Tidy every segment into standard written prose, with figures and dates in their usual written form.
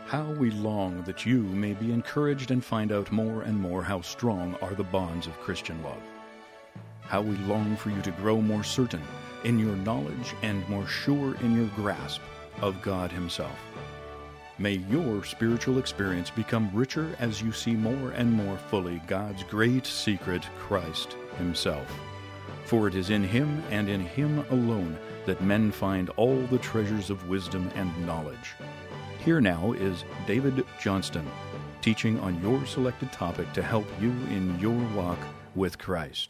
How we long that you may be encouraged and find out more and more how strong are the bonds of Christian love. How we long for you to grow more certain in your knowledge and more sure in your grasp of God Himself. May your spiritual experience become richer as you see more and more fully God's great secret, Christ Himself. For it is in Him and in Him alone that men find all the treasures of wisdom and knowledge. Here now is David Johnston, teaching on your selected topic to help you in your walk with Christ.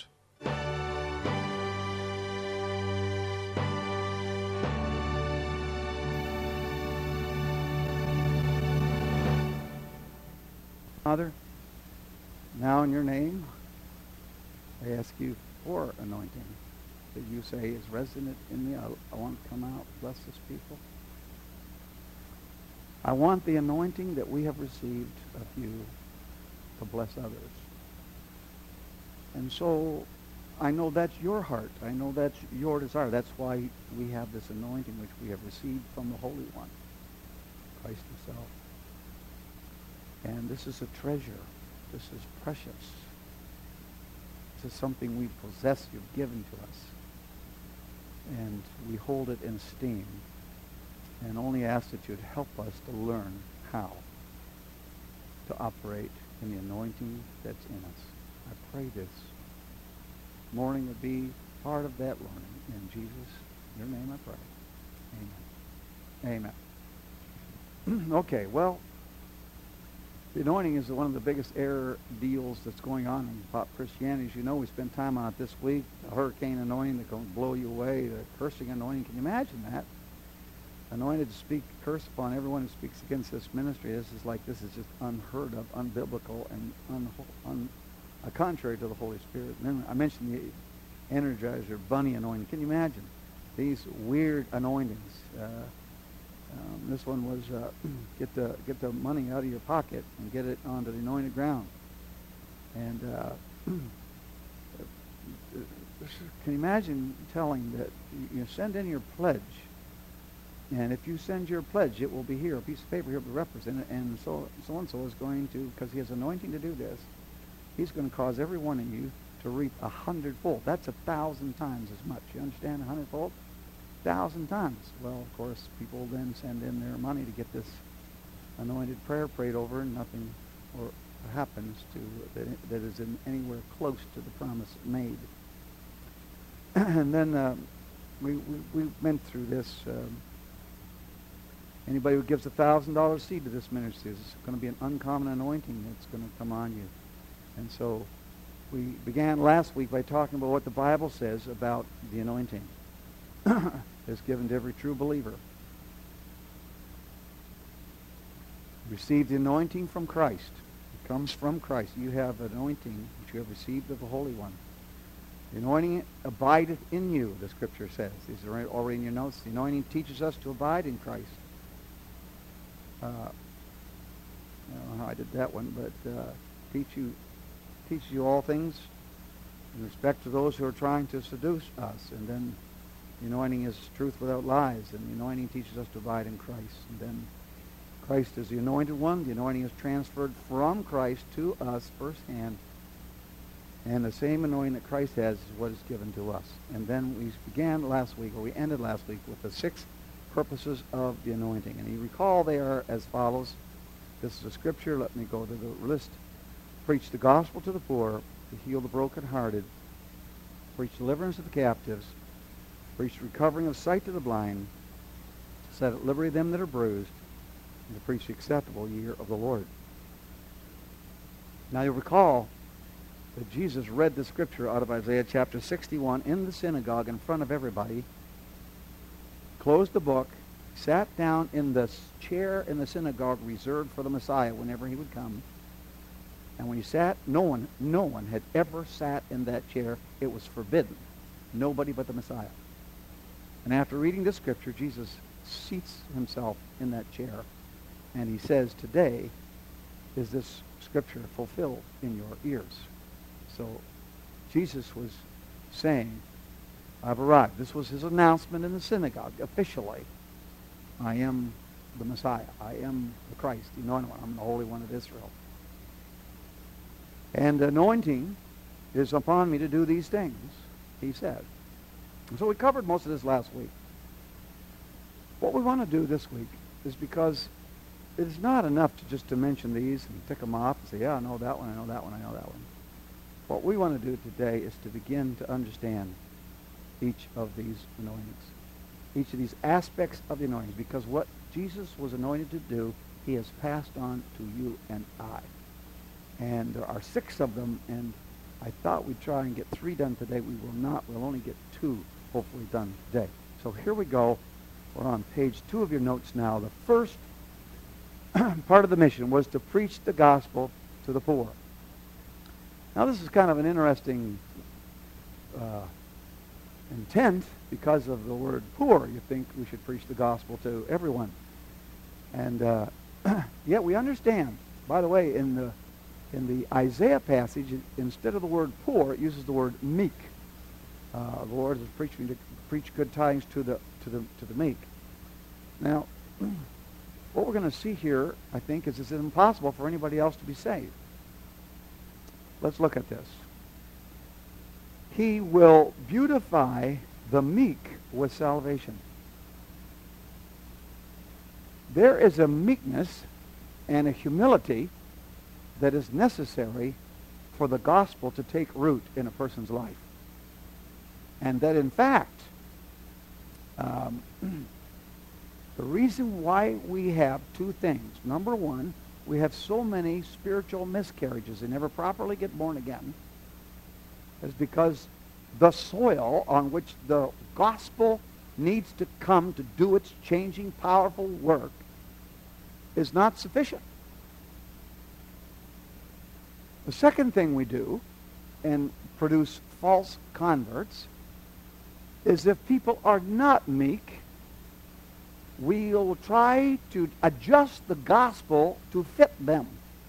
Father, now in your name, I ask you for anointing that you say is resident in me. I want to come out, bless this people. I want the anointing that we have received of you to bless others. And so I know that's your heart. I know that's your desire. That's why we have this anointing which we have received from the Holy One, Christ Himself. And this is a treasure. This is precious. This is something we possess, you've given to us. And we hold it in esteem. And only ask that you'd help us to learn how to operate in the anointing that's in us. I pray this morning would be part of that learning. In Jesus, your name I pray. Amen. Amen. Okay, well, the anointing is one of the biggest error deals that's going on in pop Christianity. As you know, we spent time on it this week. The hurricane anointing that can blow you away. The cursing anointing. Can you imagine that? Anointed to speak curse upon everyone who speaks against this ministry. This is just unheard of, unbiblical, and contrary to the Holy Spirit. And then I mentioned the Energizer Bunny anointing. Can you imagine these weird anointings? This one was get the money out of your pocket and get it onto the anointed ground. And can you imagine telling that you send in your pledge? And if you send your pledge, it will be here, a piece of paper here will represent it, and so-and-so is going to, because he has anointing to do this, he's going to cause every one of you to reap 100-fold. That's 1,000 times as much. You understand 100-fold? 1,000 times. Well, of course, people then send in their money to get this anointed prayer prayed over, and nothing happens that is anywhere close to the promise made. And then we went through this. Anybody who gives $1,000 seed to this ministry is going to be an uncommon anointing that's going to come on you. And so we began last week by talking about what the Bible says about the anointing that's given to every true believer. Receive the anointing from Christ. It comes from Christ. You have anointing which you have received of the Holy One. The anointing abideth in you, the Scripture says. These are already in your notes. The anointing teaches us to abide in Christ. I don't know how I did that one, but teaches you all things in respect to those who are trying to seduce us. And then the anointing is truth without lies, and the anointing teaches us to abide in Christ. And then Christ is the anointed one. The anointing is transferred from Christ to us firsthand. And the same anointing that Christ has is what is given to us. And then we began last week, or we ended last week, with the 6 purposes of the anointing. And you recall they are as follows. This is a scripture. Let me go to the list. Preach the gospel to the poor, to heal the brokenhearted, preach deliverance to the captives, preach recovering of sight to the blind, to set at liberty them that are bruised, and to preach the acceptable year of the Lord. Now you'll recall that Jesus read the scripture out of Isaiah chapter 61 in the synagogue in front of everybody, closed the book, sat down in the chair in the synagogue reserved for the Messiah whenever he would come. And when he sat, no one had ever sat in that chair. It was forbidden. Nobody but the Messiah. And after reading the scripture, Jesus seats himself in that chair. And he says, today is this scripture fulfilled in your ears. So Jesus was saying, I've arrived. This was his announcement in the synagogue, officially. I am the Messiah. I am the Christ, the anointed one. I'm the Holy One of Israel. And anointing is upon me to do these things, he said. And so we covered most of this last week. What we want to do this week is, because it's not enough to mention these and tick them off and say, yeah, I know that one, I know that one, I know that one. What we want to do today is to begin to understand each of these anointings, each of these aspects of the anointings, because what Jesus was anointed to do, he has passed on to you and I. And there are 6 of them, and I thought we'd try and get 3 done today. We will not. We'll only get 2 hopefully done today. So here we go. We're on page 2 of your notes now. The first part of the mission was to preach the gospel to the poor. Now this is kind of an interesting intent, because of the word poor. You think we should preach the gospel to everyone. And yet we understand, by the way, in the Isaiah passage, instead of the word poor, it uses the word meek. The Lord is preaching to preach good tidings to the meek. Now, what we're going to see here, I think, is it's impossible for anybody else to be saved. Let's look at this. He will beautify the meek with salvation. There is a meekness and a humility that is necessary for the gospel to take root in a person's life. And that, in fact, the reason why we have 2 things. Number one, we have so many spiritual miscarriages. They never properly get born again. Is because the soil on which the gospel needs to come to do its changing, powerful work is not sufficient. The second thing we do, and produce false converts, is if people are not meek, we'll try to adjust the gospel to fit them.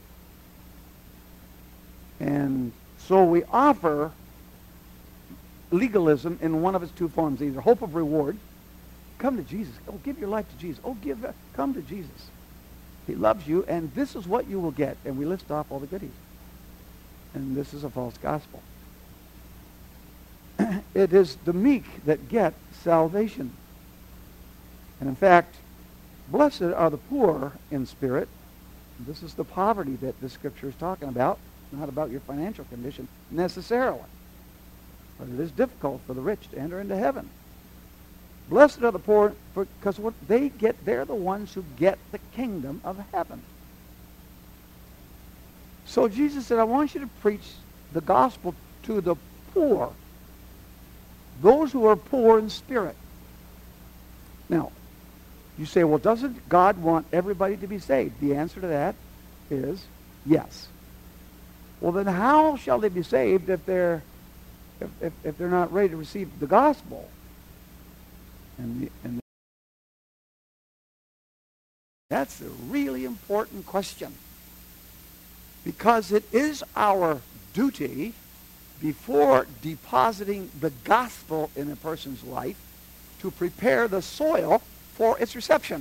And so we offer legalism in one of its 2 forms, either hope of reward, come to Jesus, oh, give your life to Jesus, oh, come to Jesus. He loves you, and this is what you will get. And we list off all the goodies. And this is a false gospel. It is the meek that get salvation. And in fact, blessed are the poor in spirit. This is the poverty that the scripture is talking about, not about your financial condition necessarily. But it is difficult for the rich to enter into heaven. Blessed are the poor, because what they get, they're the ones who get the kingdom of heaven. So Jesus said, I want you to preach the gospel to the poor, those who are poor in spirit. Now, you say, well, doesn't God want everybody to be saved? The answer to that is yes. Well, then how shall they be saved if they're not ready to receive the gospel? And that's a really important question, because it is our duty, before depositing the gospel in a person's life, to prepare the soil for its reception.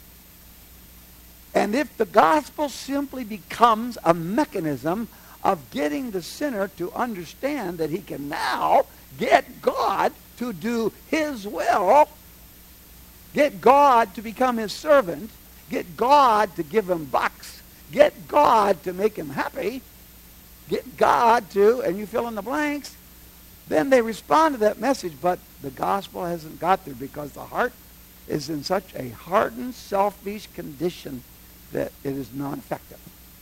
And if the gospel simply becomes a mechanism of getting the sinner to understand that he can now get God to do his will, get God to become his servant, get God to give him bucks, get God to make him happy, get God to, and you fill in the blanks, then they respond to that message, but the gospel hasn't got there because the heart is in such a hardened, selfish condition that it is non-effective.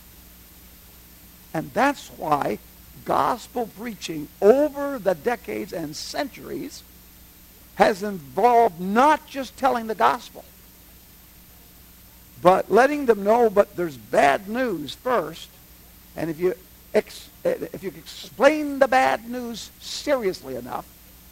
And that's why gospel preaching over the decades and centuries has involved not just telling the gospel, but letting them know, but there's bad news first. And if you explain the bad news seriously enough,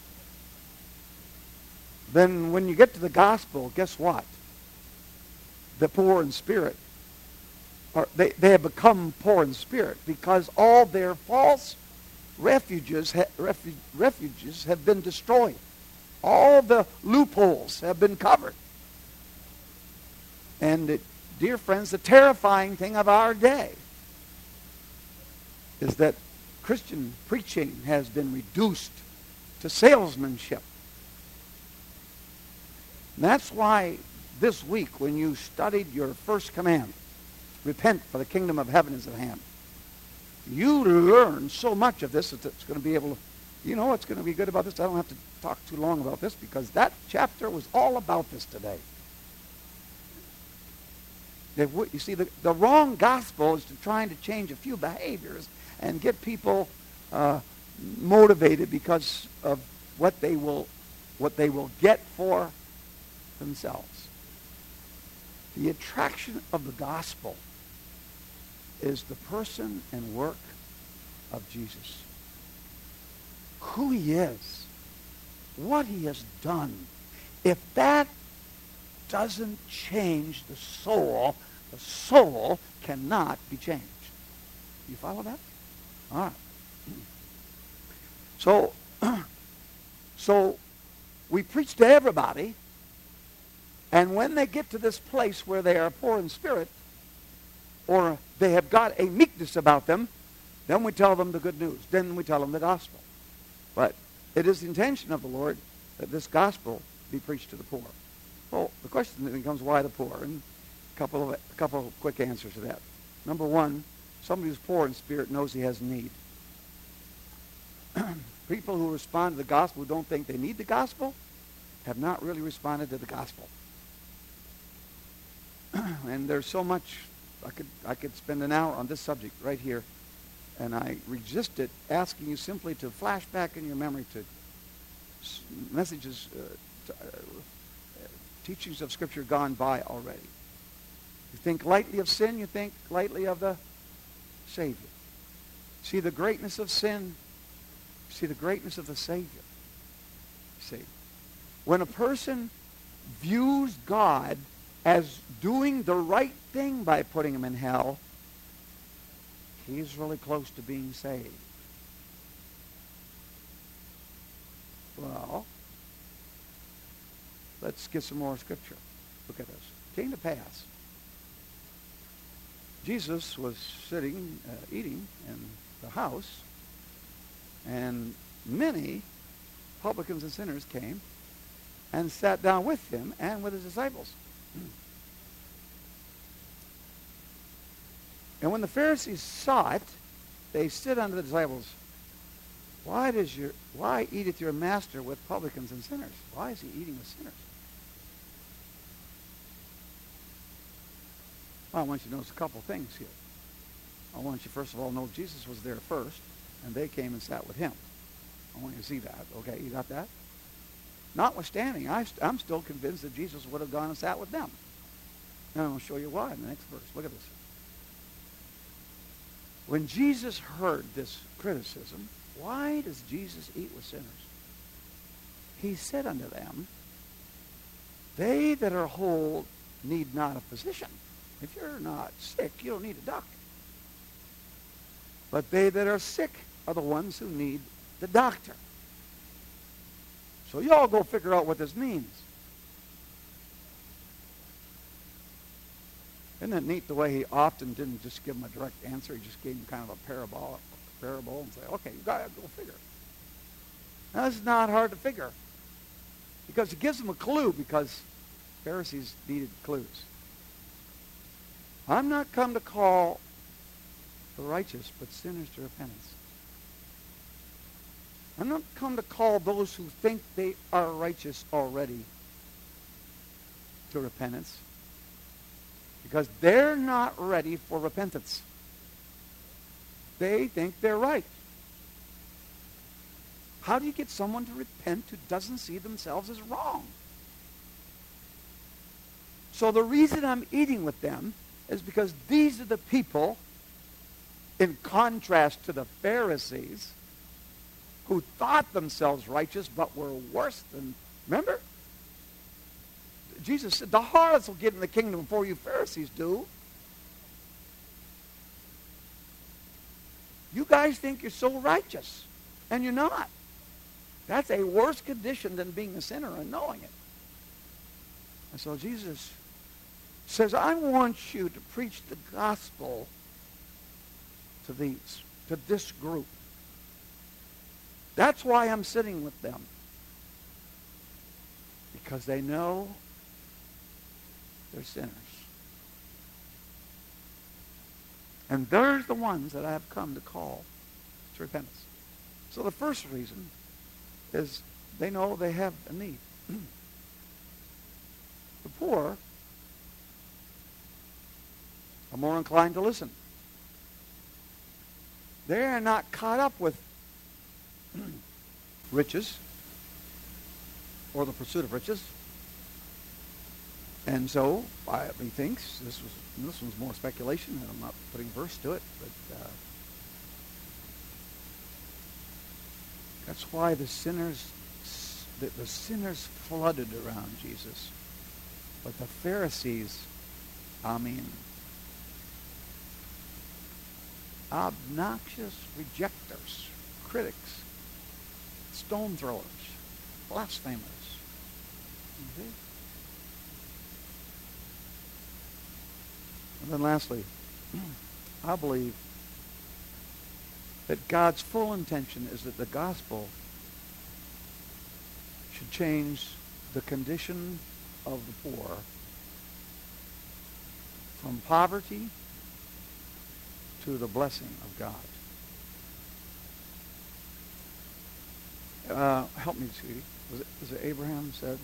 then when you get to the gospel, guess what? The poor in spirit, they have become poor in spirit because all their false refuges have been destroyed. All the loopholes have been covered. And dear friends, the terrifying thing of our day is that Christian preaching has been reduced to salesmanship. And that's why this week, when you studied your first command, repent, for the kingdom of heaven is at hand, you learn so much of this that it's going to be able to, you know what's going to be good about this? I don't have to talk too long about this, because that chapter was all about this today. You see, the wrong gospel is trying to change a few behaviors and get people motivated because of what they will get for themselves. The attraction of the gospel is the person and work of Jesus. Who he is, what he has done. If that doesn't change the soul cannot be changed. You follow that? All right. So we preach to everybody, and when they get to this place where they are poor in spirit, or they have got a meekness about them, then we tell them the good news. Then we tell them the gospel. But it is the intention of the Lord that this gospel be preached to the poor. Well, the question then becomes, why the poor? And a couple of quick answers to that. Number one, somebody who's poor in spirit knows he has need. People who respond to the gospel who don't think they need the gospel have not really responded to the gospel. And there's so much, I could spend an hour on this subject right here, and I resisted asking you simply to flash back in your memory to messages, teachings of Scripture gone by already. You think lightly of sin, you think lightly of the Savior. See the greatness of sin, see the greatness of the Savior. See, when a person views God as doing the right thing by putting him in hell, he's really close to being saved. Well, let's get some more Scripture. Look at this. It came to pass. Jesus was sitting, eating in the house, and many publicans and sinners came and sat down with him and with his disciples. And when the Pharisees saw it, they said unto the disciples, Why eateth your master with publicans and sinners? Why is he eating with sinners? Well, I want you to notice a couple things here. I want you, first of all, to know Jesus was there first, and they came and sat with him. I want you to see that. Okay, you got that? Notwithstanding, I'm still convinced that Jesus would have gone and sat with them. And I'm going to show you why in the next verse. Look at this. When Jesus heard this criticism, why does Jesus eat with sinners? He said unto them, They that are whole need not a physician. If you're not sick, you don't need a doctor. But they that are sick are the ones who need the doctor. So you all go figure out what this means. Isn't it neat the way he often didn't just give them a direct answer, he just gave them kind of a parable and say, okay, you got to go figure. Now, this is not hard to figure, because he gives them a clue, because Pharisees needed clues. I'm not come to call the righteous, but sinners to repentance. I'm not come to call those who think they are righteous already to repentance, because they're not ready for repentance. They think they're right. How do you get someone to repent who doesn't see themselves as wrong? So the reason I'm eating with them is because these are the people, in contrast to the Pharisees, who thought themselves righteous but were worse than... Remember? Jesus said, the harlots will get in the kingdom before you Pharisees do. You guys think you're so righteous, and you're not. That's a worse condition than being a sinner and knowing it. And so Jesus says, I want you to preach the gospel to this group. That's why I'm sitting with them. Because they know they're sinners. And they're the ones that I have come to call to repentance. So the first reason is they know they have a need. The poor are more inclined to listen. They are not caught up with riches or the pursuit of riches. And so, methinks, this one's more speculation, and I'm not putting verse to it, but that's why the sinners flooded around Jesus. But the Pharisees, obnoxious rejectors, critics, stone throwers, blasphemers. Okay? And then lastly, I believe that God's full intention is that the gospel should change the condition of the poor from poverty to the blessing of God. Help me, sweetie. Was it Abraham said?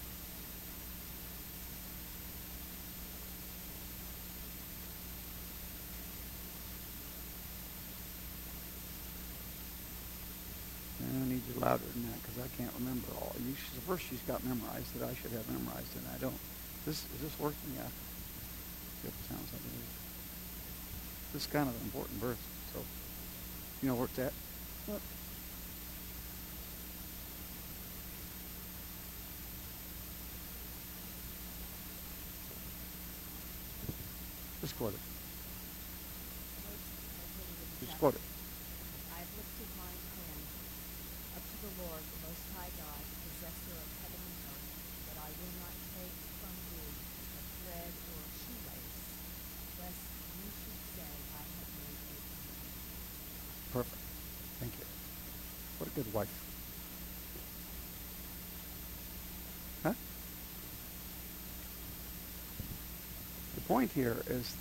I need you louder than that because I can't remember all. The verse she's got memorized that I should have memorized and I don't. Is this working? Yeah. It sounds like it is. This is kind of an important verse. So, you know where it's at? What? Just quote it. Just quote it. I have lifted mine hand up to the Lord, the Most High God, possessor of heaven and earth, that I will not take from you a thread or a shoelace, lest you should say, I have made a covenant. Perfect. Thank you. What a good wife. Huh? The point here is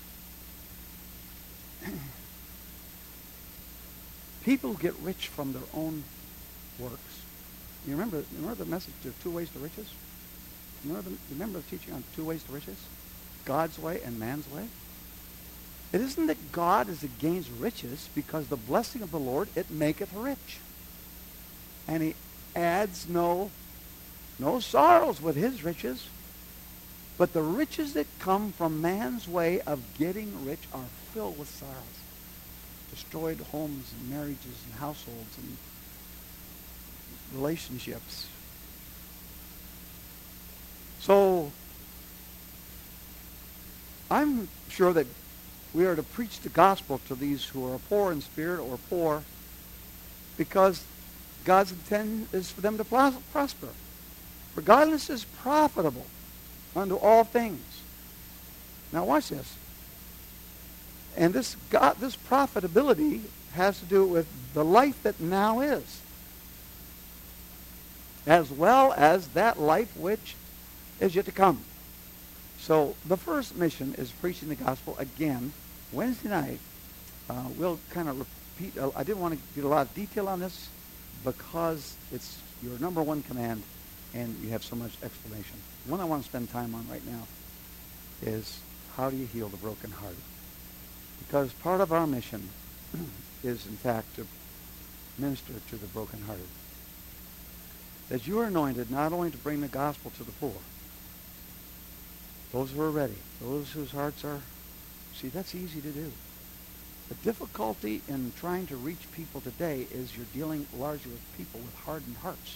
people get rich from their own works. You remember the message of 2 ways to riches? Remember the teaching on 2 ways to riches? God's way and man's way? It isn't that God is against riches, because the blessing of the Lord, it maketh rich. And he adds no sorrows with his riches. But the riches that come from man's way of getting rich are filled with sorrows. Destroyed homes and marriages and households and relationships. So, I'm sure that we are to preach the gospel to these who are poor in spirit or poor because God's intent is for them to prosper. For godliness is profitable unto all things. Now watch this. And this profitability has to do with the life that now is, as well as that life which is yet to come. So the first mission is preaching the gospel. Again, Wednesday night, we'll kind of repeat. I didn't want to get a lot of detail on this because it's your number one command and you have so much explanation. The one I want to spend time on right now is how do you heal the brokenhearted? Because part of our mission is, in fact, to minister to the brokenhearted. That you are anointed not only to bring the gospel to the poor, those who are ready, those whose hearts are... See, that's easy to do. The difficulty in trying to reach people today is you're dealing largely with people with hardened hearts.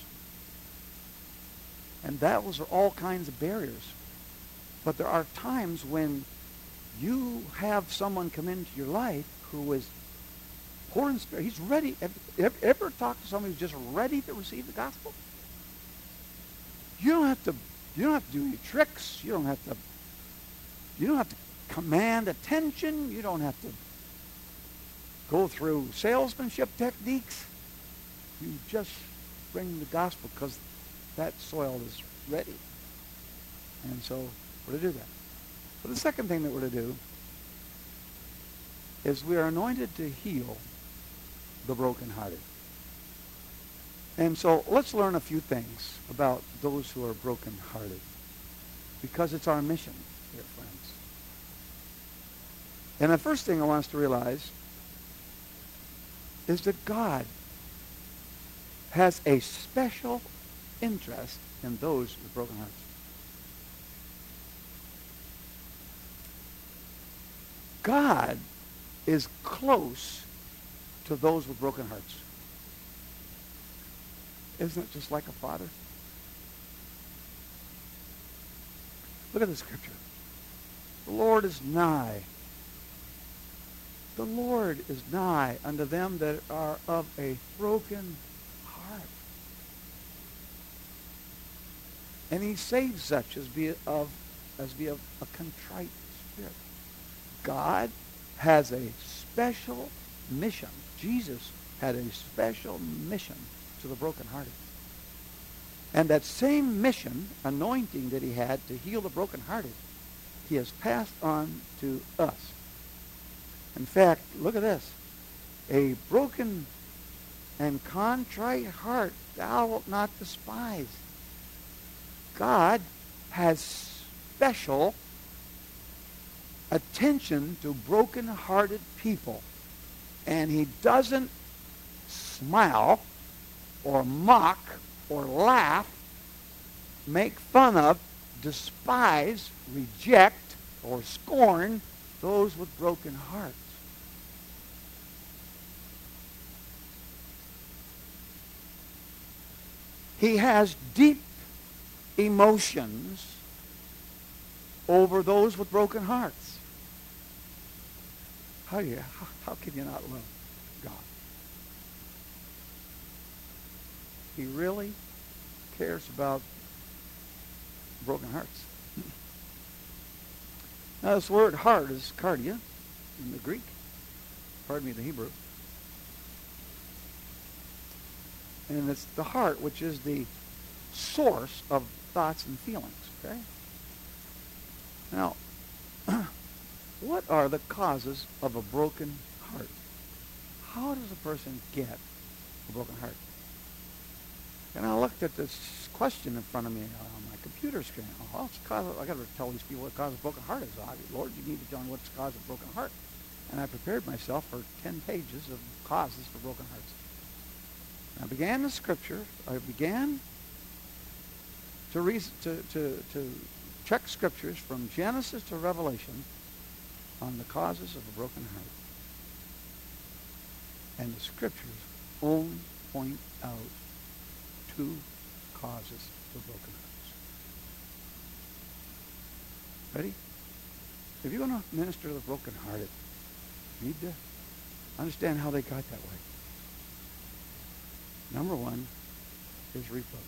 And those are all kinds of barriers. But there are times when you have someone come into your life who is poor in spirit. He's ready. Ever talk to somebody who's just ready to receive the gospel? You don't have to do any tricks. You don't have to You don't have to command attention. You don't have to go through salesmanship techniques. You just bring the gospel because that soil is ready. And so we're to do that. But the second thing that we're to do is we are anointed to heal the brokenhearted. And so let's learn a few things about those who are brokenhearted, because it's our mission, dear friends. And the first thing I want us to realize is that God has a special interest in those with broken hearts. God is close to those with broken hearts. Isn't it just like a father? Look at the scripture. The Lord is nigh. The Lord is nigh unto them that are of a broken heart. And he saves such as be of a contrite spirit. God has a special mission. Jesus had a special mission to the brokenhearted. And that same mission, anointing that he had to heal the brokenhearted, he has passed on to us. In fact, look at this. A broken and contrite heart thou wilt not despise. God has special attention to broken-hearted people. And he doesn't smile or mock or laugh, make fun of, despise, reject, or scorn those with broken hearts. He has deep emotions over those with broken hearts. How can you not love God? He really cares about broken hearts. Now, this word heart is cardia in the Greek. Pardon me, the Hebrew. And it's the heart, which is the source of thoughts and feelings. Okay? Now, what are the causes of a broken heart? How does a person get a broken heart? And I looked at this question in front of me on my computer screen. Oh, I got to tell these people what causes a broken heart is. Lord, you need to tell me what's the cause of a broken heart. And I prepared myself for 10 pages of causes for broken hearts. And I began the scripture. I began to check scriptures from Genesis to Revelation on the causes of a broken heart. And the scriptures only point out 2 causes for broken hearts. Ready? If you're going to minister to the brokenhearted, you need to understand how they got that way. Number 1 is reproach.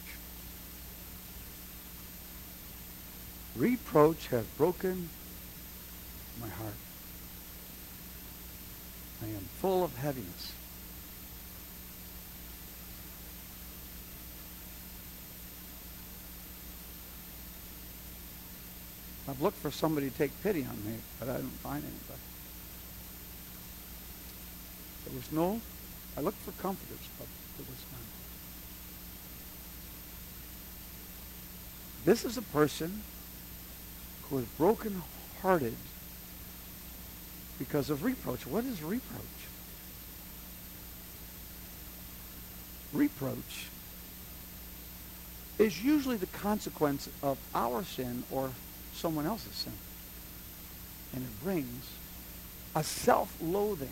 Reproach has broken my heart. I am full of heaviness. I've looked for somebody to take pity on me, but I didn't find anybody. I looked for comforters, but there was none. This is a person who is broken-hearted because of reproach. What is reproach? Reproach is usually the consequence of our sin or someone else's sin. And it brings a self-loathing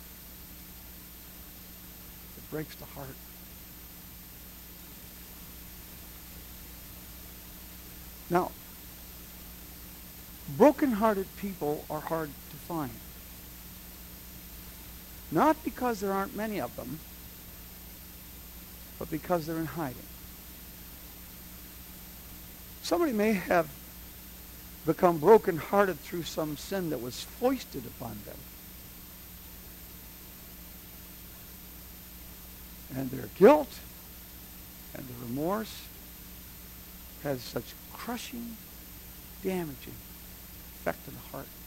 that breaks the heart. Now, broken-hearted people are hard to find. Not because there aren't many of them, but because they're in hiding. Somebody may have become brokenhearted through some sin that was foisted upon them. And their guilt and the remorse has such crushing, damaging effect on the heart.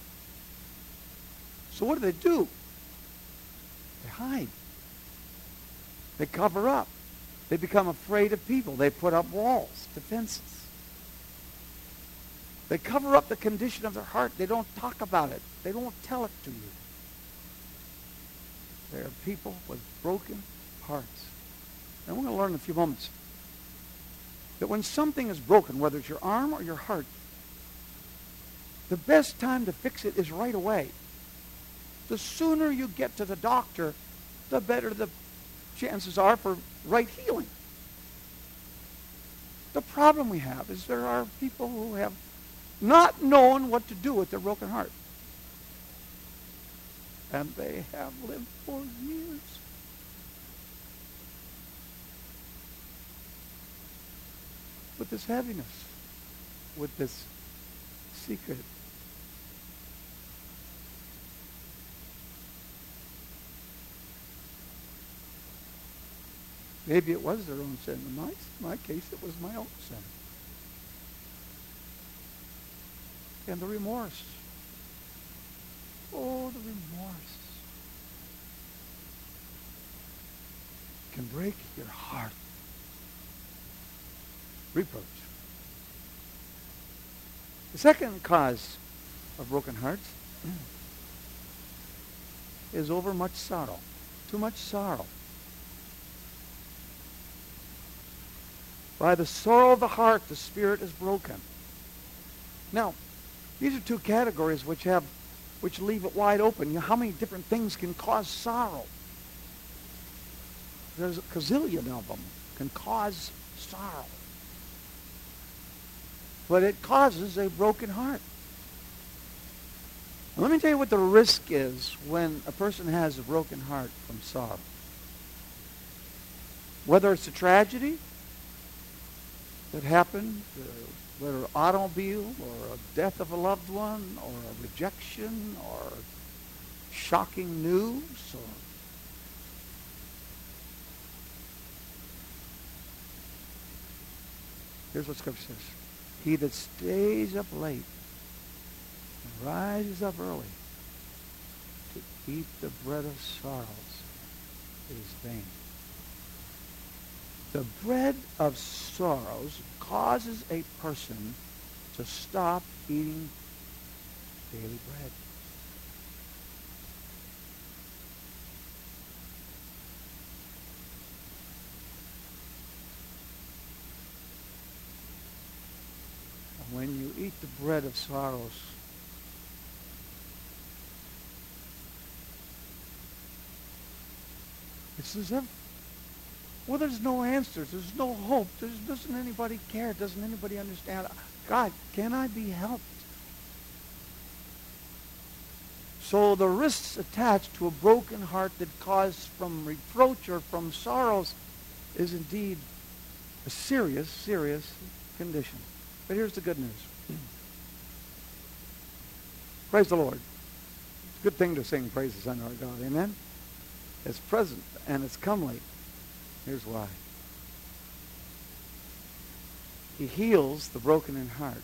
So what do? They hide. They cover up. They become afraid of people. They put up walls, defenses. They cover up the condition of their heart. They don't talk about it. They don't tell it to you. They are people with broken hearts. And we're going to learn in a few moments that when something is broken, whether it's your arm or your heart, the best time to fix it is right away. The sooner you get to the doctor, the better the chances are for right healing. The problem we have is there are people who have not known what to do with their broken heart. And they have lived for years. With this heaviness, with this secret. Maybe it was their own sin. In my case, it was my own sin. And the remorse. Oh, the remorse can break your heart. Reproach. The second cause of broken hearts is over much sorrow. Too much sorrow. By the sorrow of the heart, the spirit is broken. Now, these are two categories which leave it wide open. You know, how many different things can cause sorrow? There's a gazillion of them can cause sorrow. But it causes a broken heart. And let me tell you what the risk is when a person has a broken heart from sorrow. Whether it's a tragedy that happened, whether an automobile or a death of a loved one or a rejection or shocking news or here's what Scripture says. He that stays up late and rises up early to eat the bread of sorrows is vain. The bread of sorrows causes a person to stop eating daily bread. When you eat the bread of sorrows, it's as if, well, there's no answers, there's no hope, doesn't anybody care, doesn't anybody understand? God, can I be helped? So the risks attached to a broken heart that caused from reproach or from sorrows is indeed a serious, serious condition. But here's the good news. Praise the Lord. It's a good thing to sing praises unto our God. Amen? It's present and it's comely. Here's why. He heals the broken in heart.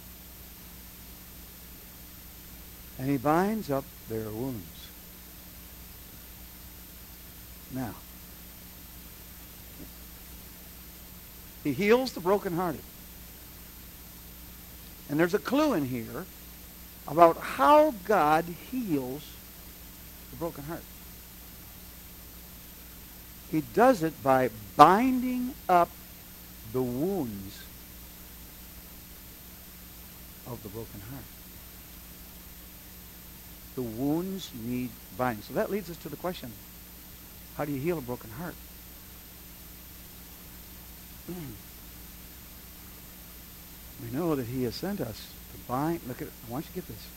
And he binds up their wounds. Now, he heals the brokenhearted. And there's a clue in here about how God heals the broken heart. He does it by binding up the wounds of the broken heart. The wounds need binding. So that leads us to the question, how do you heal a broken heart? We know that he has sent us to bind. Look at it. I want you to get this.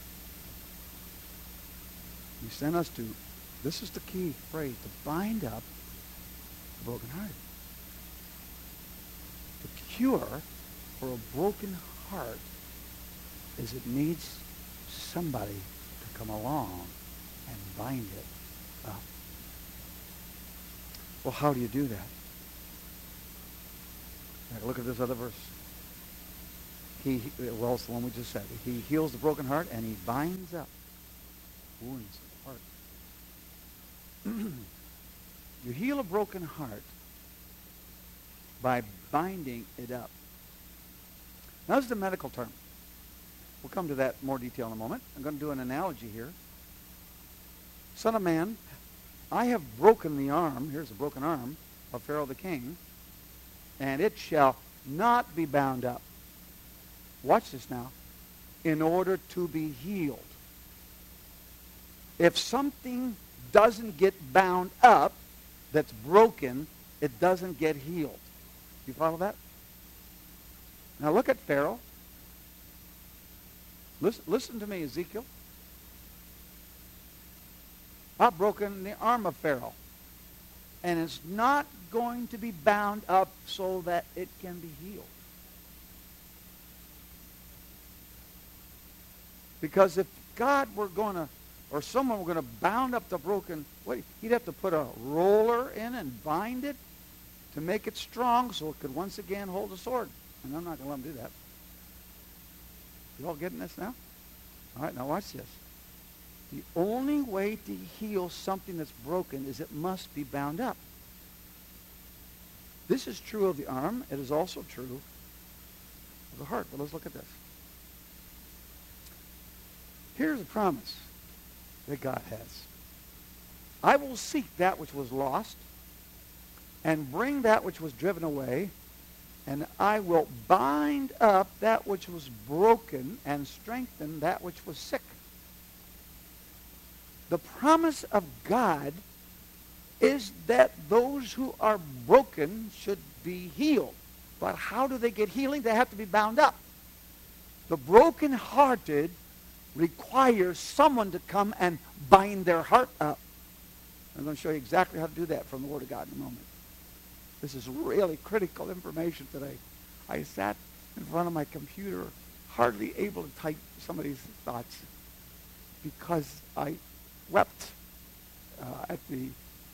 He sent us to, this is the key phrase, to bind up the broken heart. The cure for a broken heart is it needs somebody to come along and bind it up. Well, how do you do that? Now, look at this other verse. Well, it's the one we just said. He heals the broken heart and he binds up wounds of the heart. You heal a broken heart by binding it up. Now, this is a medical term. We'll come to that in more detail in a moment. I'm going to do an analogy here. Son of man, I have broken the arm, here's a broken arm, of Pharaoh the king, and it shall not be bound up. Watch this now. In order to be healed. If something doesn't get bound up, that's broken, it doesn't get healed. You follow that? Now look at Pharaoh. Listen to me, Ezekiel. I've broken the arm of Pharaoh. And it's not going to be bound up so that it can be healed. Because if God were going to, or someone were going to bound up the broken, he'd have to put a roller in and bind it to make it strong so it could once again hold a sword. And I'm not going to let him do that. You all getting this now? All right, now watch this. The only way to heal something that's broken is it must be bound up. This is true of the arm. It is also true of the heart. But let's look at this. Here's a promise that God has. I will seek that which was lost and bring that which was driven away, and I will bind up that which was broken and strengthen that which was sick. The promise of God is that those who are broken should be healed. But how do they get healing? They have to be bound up. The brokenhearted requires someone to come and bind their heart up. I'm going to show you exactly how to do that from the Word of God in a moment. This is really critical information today. I sat in front of my computer, hardly able to type some of these thoughts because I wept at the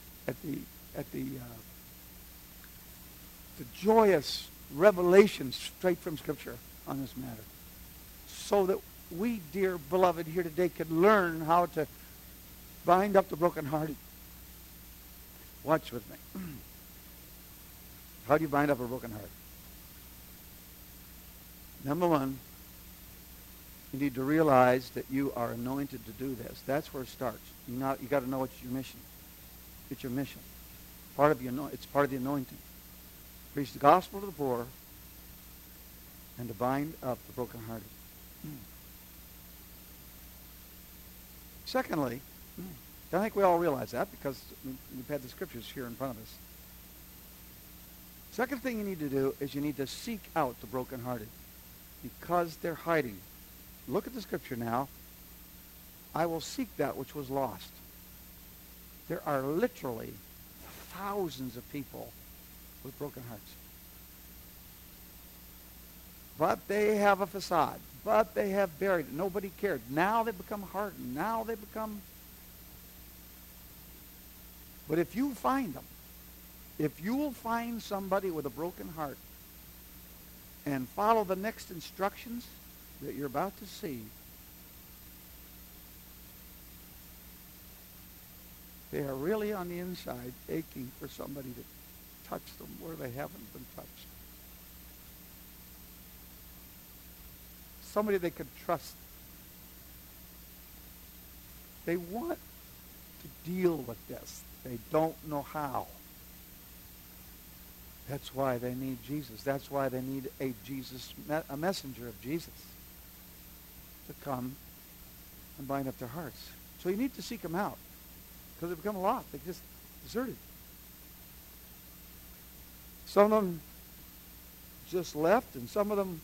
joyous revelation straight from Scripture on this matter, so that we, dear beloved, here today could learn how to bind up the brokenhearted. Watch with me. How do you bind up a broken heart? Number one, you need to realize that you are anointed to do this. That's where it starts. You got to know it's your mission. It's your mission. It's part of the anointing. Preach the gospel to the poor and to bind up the brokenhearted. Secondly, I think we all realize that because we've had the scriptures here in front of us. Second thing you need to do is you need to seek out the brokenhearted because they're hiding. Look at the scripture now. I will seek that which was lost. There are literally thousands of people with broken hearts. But they have a facade. But they have buried it. Nobody cared. Now they become hardened. Now they become... But if you find them, if you will find somebody with a broken heart and follow the next instructions that you're about to see, they are really on the inside aching for somebody to touch them where they haven't been touched. Somebody they could trust. They want to deal with this. They don't know how. That's why they need Jesus. That's why they need a messenger of Jesus to come and bind up their hearts. So you need to seek them out because they become lost. They just deserted. Some of them just left, and some of them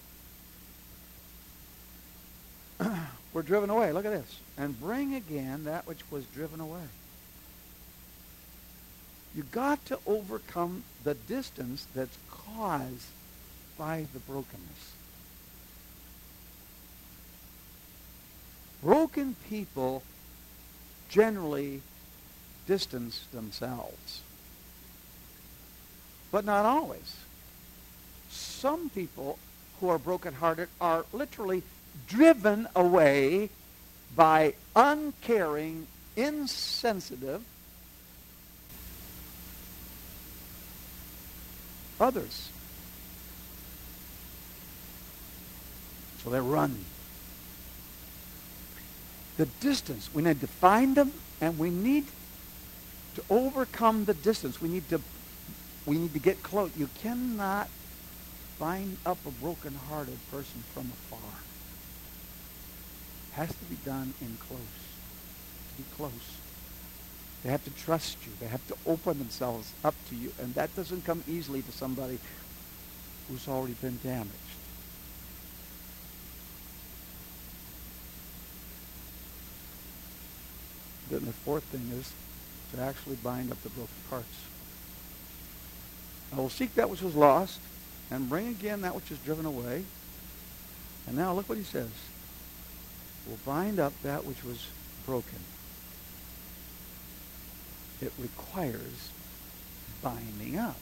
were driven away. Look at this. And bring again that which was driven away. You got to overcome the distance that's caused by the brokenness. Broken people generally distance themselves. But not always. Some people who are brokenhearted are literally driven away by uncaring, insensitive others. So they run. The distance, we need to find them, and we need to overcome the distance. We need to get close. You cannot bind up a broken-hearted person from afar. It has to be done in close. To be close. They have to trust you. They have to open themselves up to you. And that doesn't come easily to somebody who's already been damaged. Then the fourth thing is to actually bind up the broken parts. I will seek that which was lost and bring again that which is driven away. And now look what he says. We'll bind up that which was broken. It requires binding up.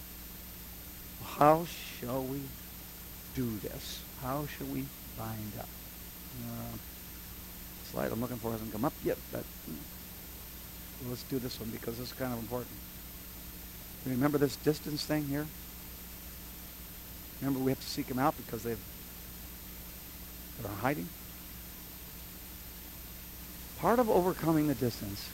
How shall we do this? How shall we bind up? Slide I'm looking for hasn't come up yet, but let's do this one because it's kind of important. Remember this distance thing here? Remember we have to seek them out because they're hiding? Part of overcoming the distance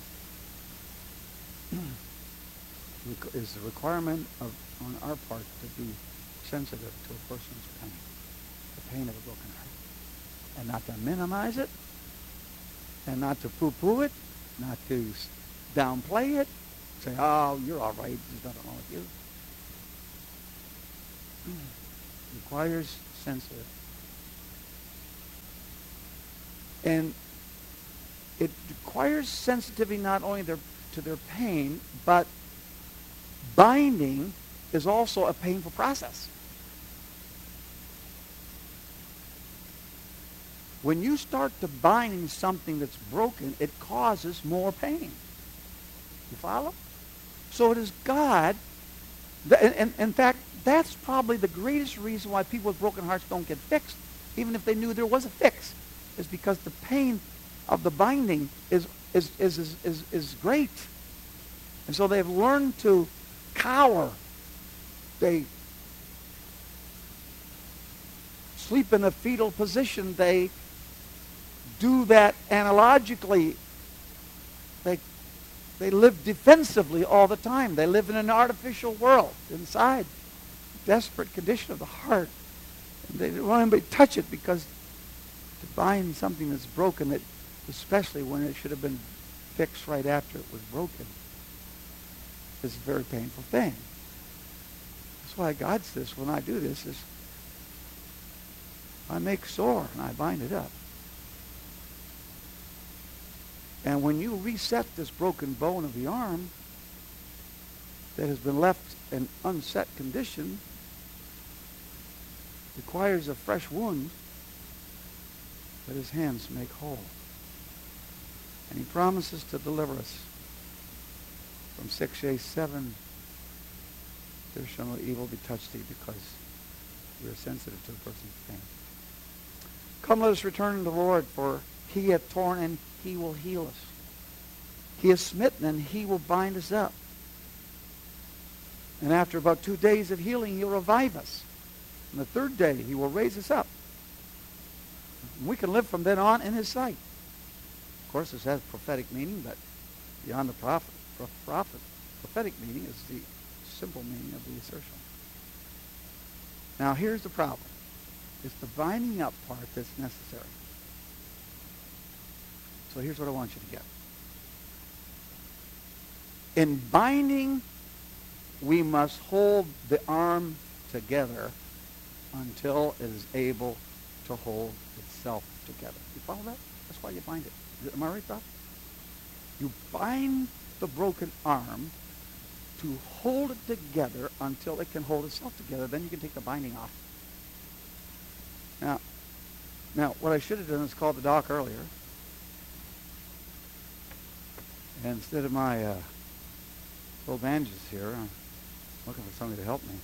is the requirement on our part to be sensitive to a person's pain, the pain of a broken heart, and not to minimize it, and not to poo-poo it, not to downplay it, say, oh, you're all right, there's nothing wrong with you. It requires sensitive. And it requires sensitivity not only to their pain, but binding is also a painful process. When you start to bind something that's broken, it causes more pain. You follow? So it is God, and in fact, that's probably the greatest reason why people with broken hearts don't get fixed, even if they knew there was a fix, is because the pain of the binding is great. And so they've learned to cower. They sleep in a fetal position. They do that analogically. They live defensively all the time. They live in an artificial world inside. Desperate condition of the heart. And they don't want anybody to touch it because to bind something that's broken, that, especially when it should have been fixed right after it was broken, is a very painful thing. That's why God says when I do this is I make sore and I bind it up. And when you reset this broken bone of the arm that has been left in unset condition, requires a fresh wound that his hands make whole. And he promises to deliver us from 6:7. There shall no evil be touched thee, because we are sensitive to the person's pain. Come, let us return to the Lord, for he hath torn and he will heal us. He has smitten and he will bind us up. And after about 2 days of healing, he'll revive us. And the third day, he will raise us up. And we can live from then on in his sight. Of course, this has prophetic meaning, but beyond the prophetic meaning is the simple meaning of the assertion. Now, here's the problem. It's the binding up part that's necessary. So here's what I want you to get. In binding, we must hold the arm together until it is able to hold itself together. You follow that? That's why you bind it. Am I right, Doc? You bind the broken arm to hold it together until it can hold itself together. Then you can take the binding off. Now, what I should have done is called the doc earlier And instead of my full bandages here, I'm looking for somebody to help me.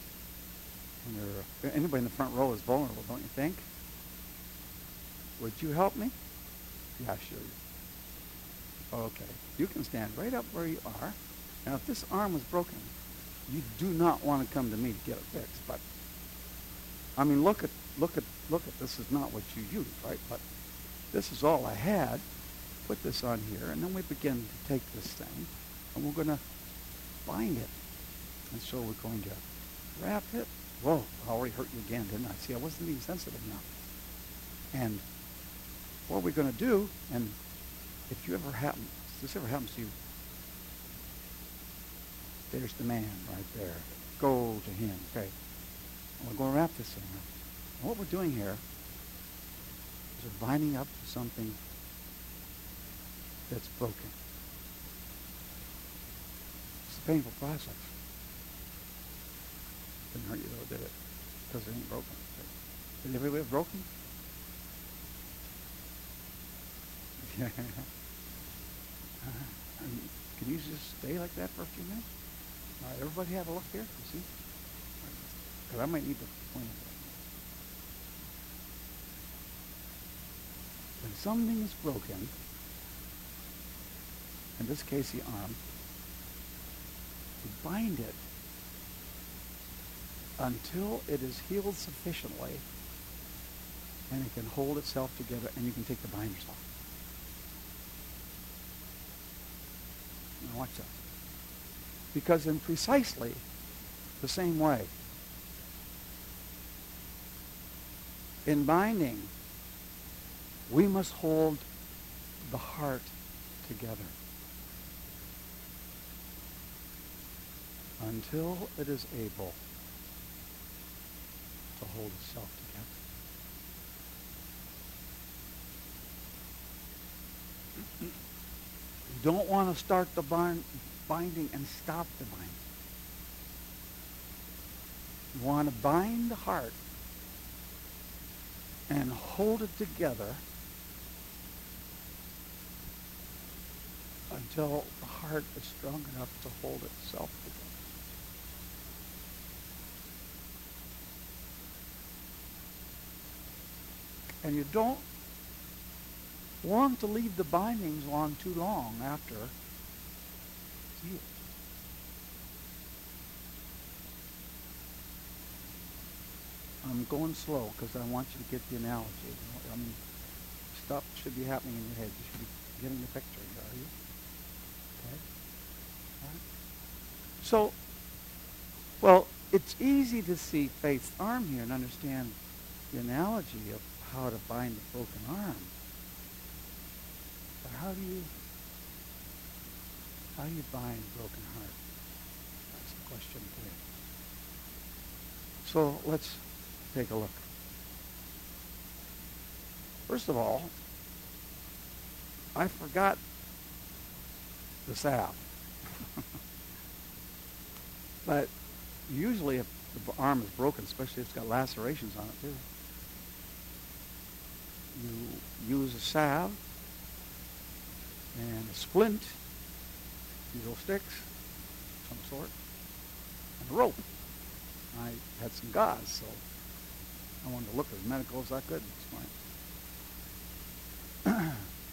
And anybody in the front row is vulnerable, don't you think? Would you help me? Yeah, sure. Okay. You can stand right up where you are. Now, if this arm was broken, you do not want to come to me to get it fixed. But I mean, look at. This is not what you use, right? But this is all I had. Put this on here, and then we begin to take this thing, and we're going to bind it. And so we're going to wrap it. Whoa, I already hurt you again, didn't I? See, I wasn't being sensitive enough. And what we're going to do, and if this ever happens to you, there's the man right there. Go to him, okay? And we're going to wrap this thing up. And what we're doing here is we're binding up something that's broken. It's a painful process. Didn't hurt you though, did it? Because it ain't broken. Did everybody have broken? Yeah. Can you just stay like that for a few minutes? All right, everybody have a look here. You see? Because I might need to point it. When something is broken, in this case the arm, you bind it until it is healed sufficiently and it can hold itself together and you can take the binders off. Now watch that. Because in precisely the same way, in binding, we must hold the heart together until it is able to hold itself together. You don't want to start the binding and stop the binding. You want to bind the heart and hold it together until the heart is strong enough to hold itself together. And you don't want to leave the bindings on too long after it's healed. I'm going slow because I want you to get the analogy. I mean, stuff should be happening in your head. You should be getting the picture here, are you? Okay? All right. So, well, it's easy to see Faith's arm here and understand the analogy of how to bind a broken arm. But how do you bind a broken heart? That's the question today. So let's take a look. First of all, I forgot the salve. But usually if the arm is broken, especially if it's got lacerations on it too, you use a salve and a splint, these little sticks, some sort, and a rope. I had some gauze, so I wanted to look as medical as I could this morning.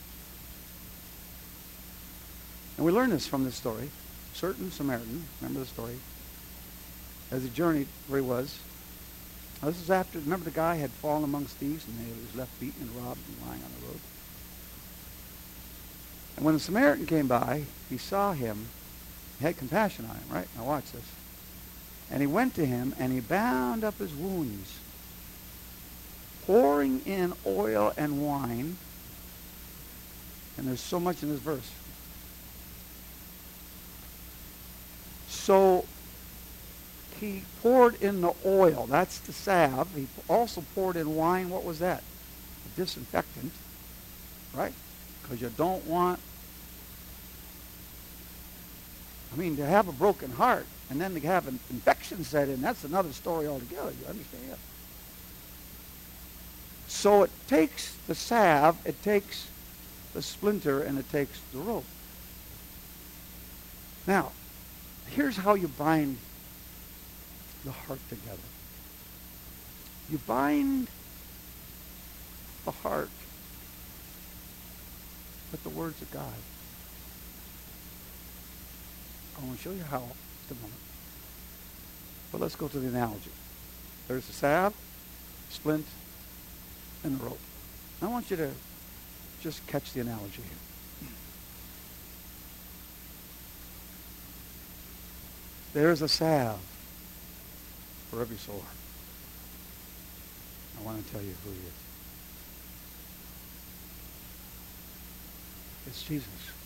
And we learn this from this story. A certain Samaritan, remember the story, as he journeyed where he was. Now, this is after, remember the guy had fallen amongst thieves and he was left beaten and robbed and lying on the road. And when the Samaritan came by, he saw him, he had compassion on him, right? Now watch this. And he went to him and he bound up his wounds, pouring in oil and wine. And there's so much in this verse. So he poured in the oil. That's the salve. He also poured in wine. What was that? A disinfectant, right? Because you don't want, to have a broken heart and then to have an infection set in, that's another story altogether. You understand? So it takes the salve, it takes the splinter, and it takes the rope. Now, here's how you bind the heart together. You bind the heart with the words of God. I want to show you how in just a moment. But let's go to the analogy. There's the salve, splint, and the rope. I want you to just catch the analogy here. There's a salve for every sore. I want to tell you who he is. It's Jesus.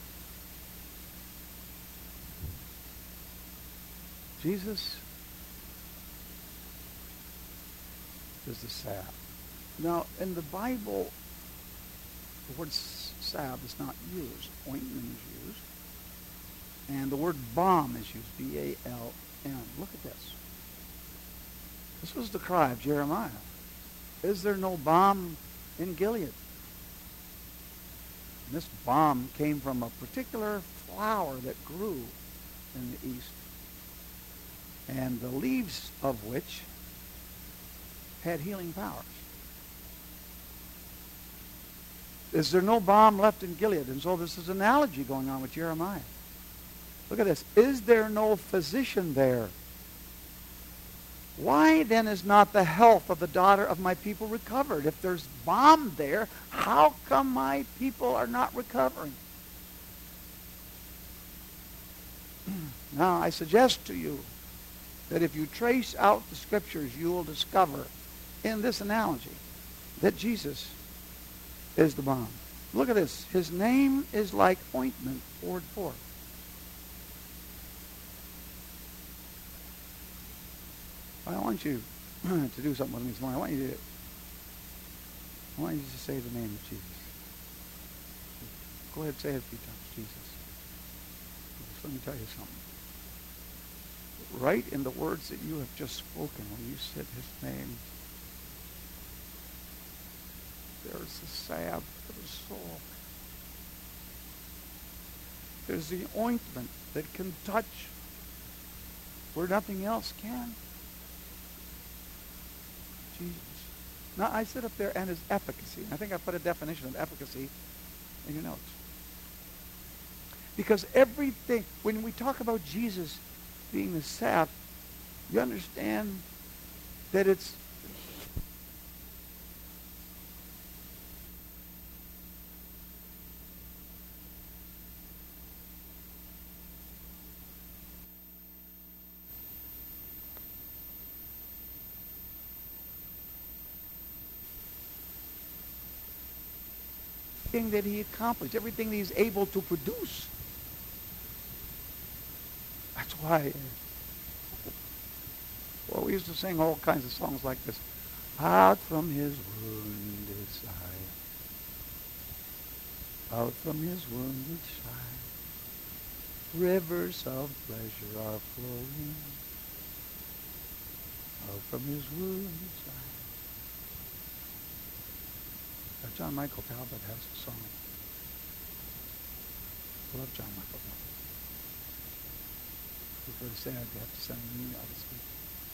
Jesus is the salve. Now, in the Bible, the word salve is not used. Ointment is used. And the word balm is used. B-A-L-M. Look at this. This was the cry of Jeremiah. Is there no balm in Gilead? And this balm came from a particular flower that grew in the east, and the leaves of which had healing powers. Is there no balm left in Gilead? And so this is an analogy going on with Jeremiah. Look at this. Is there no physician there? Why then is not the health of the daughter of my people recovered? If there's balm there, how come my people are not recovering? Now, I suggest to you that if you trace out the scriptures, you will discover in this analogy that Jesus is the balm. Look at this. His name is like ointment poured forth. I want you to do something with me this morning. I want you to say the name of Jesus. Go ahead, say it a few times. Jesus. Just let me tell you something. Right in the words that you have just spoken, when you said his name, there's the salve for the soul. There's the ointment that can touch where nothing else can. Jesus. Now, I sit up there and his efficacy. I think I put a definition of efficacy in your notes. Because everything, when we talk about Jesus being the salve, you understand that it's everything that he accomplished, everything that he's able to produce. That's why, well, we used to sing all kinds of songs like this. Out from his wounded side, out from his wounded side, rivers of pleasure are flowing. Out from his wounded side. John Michael Talbot has a song. I love John Michael Talbot. It's very sad to have to send an email this week.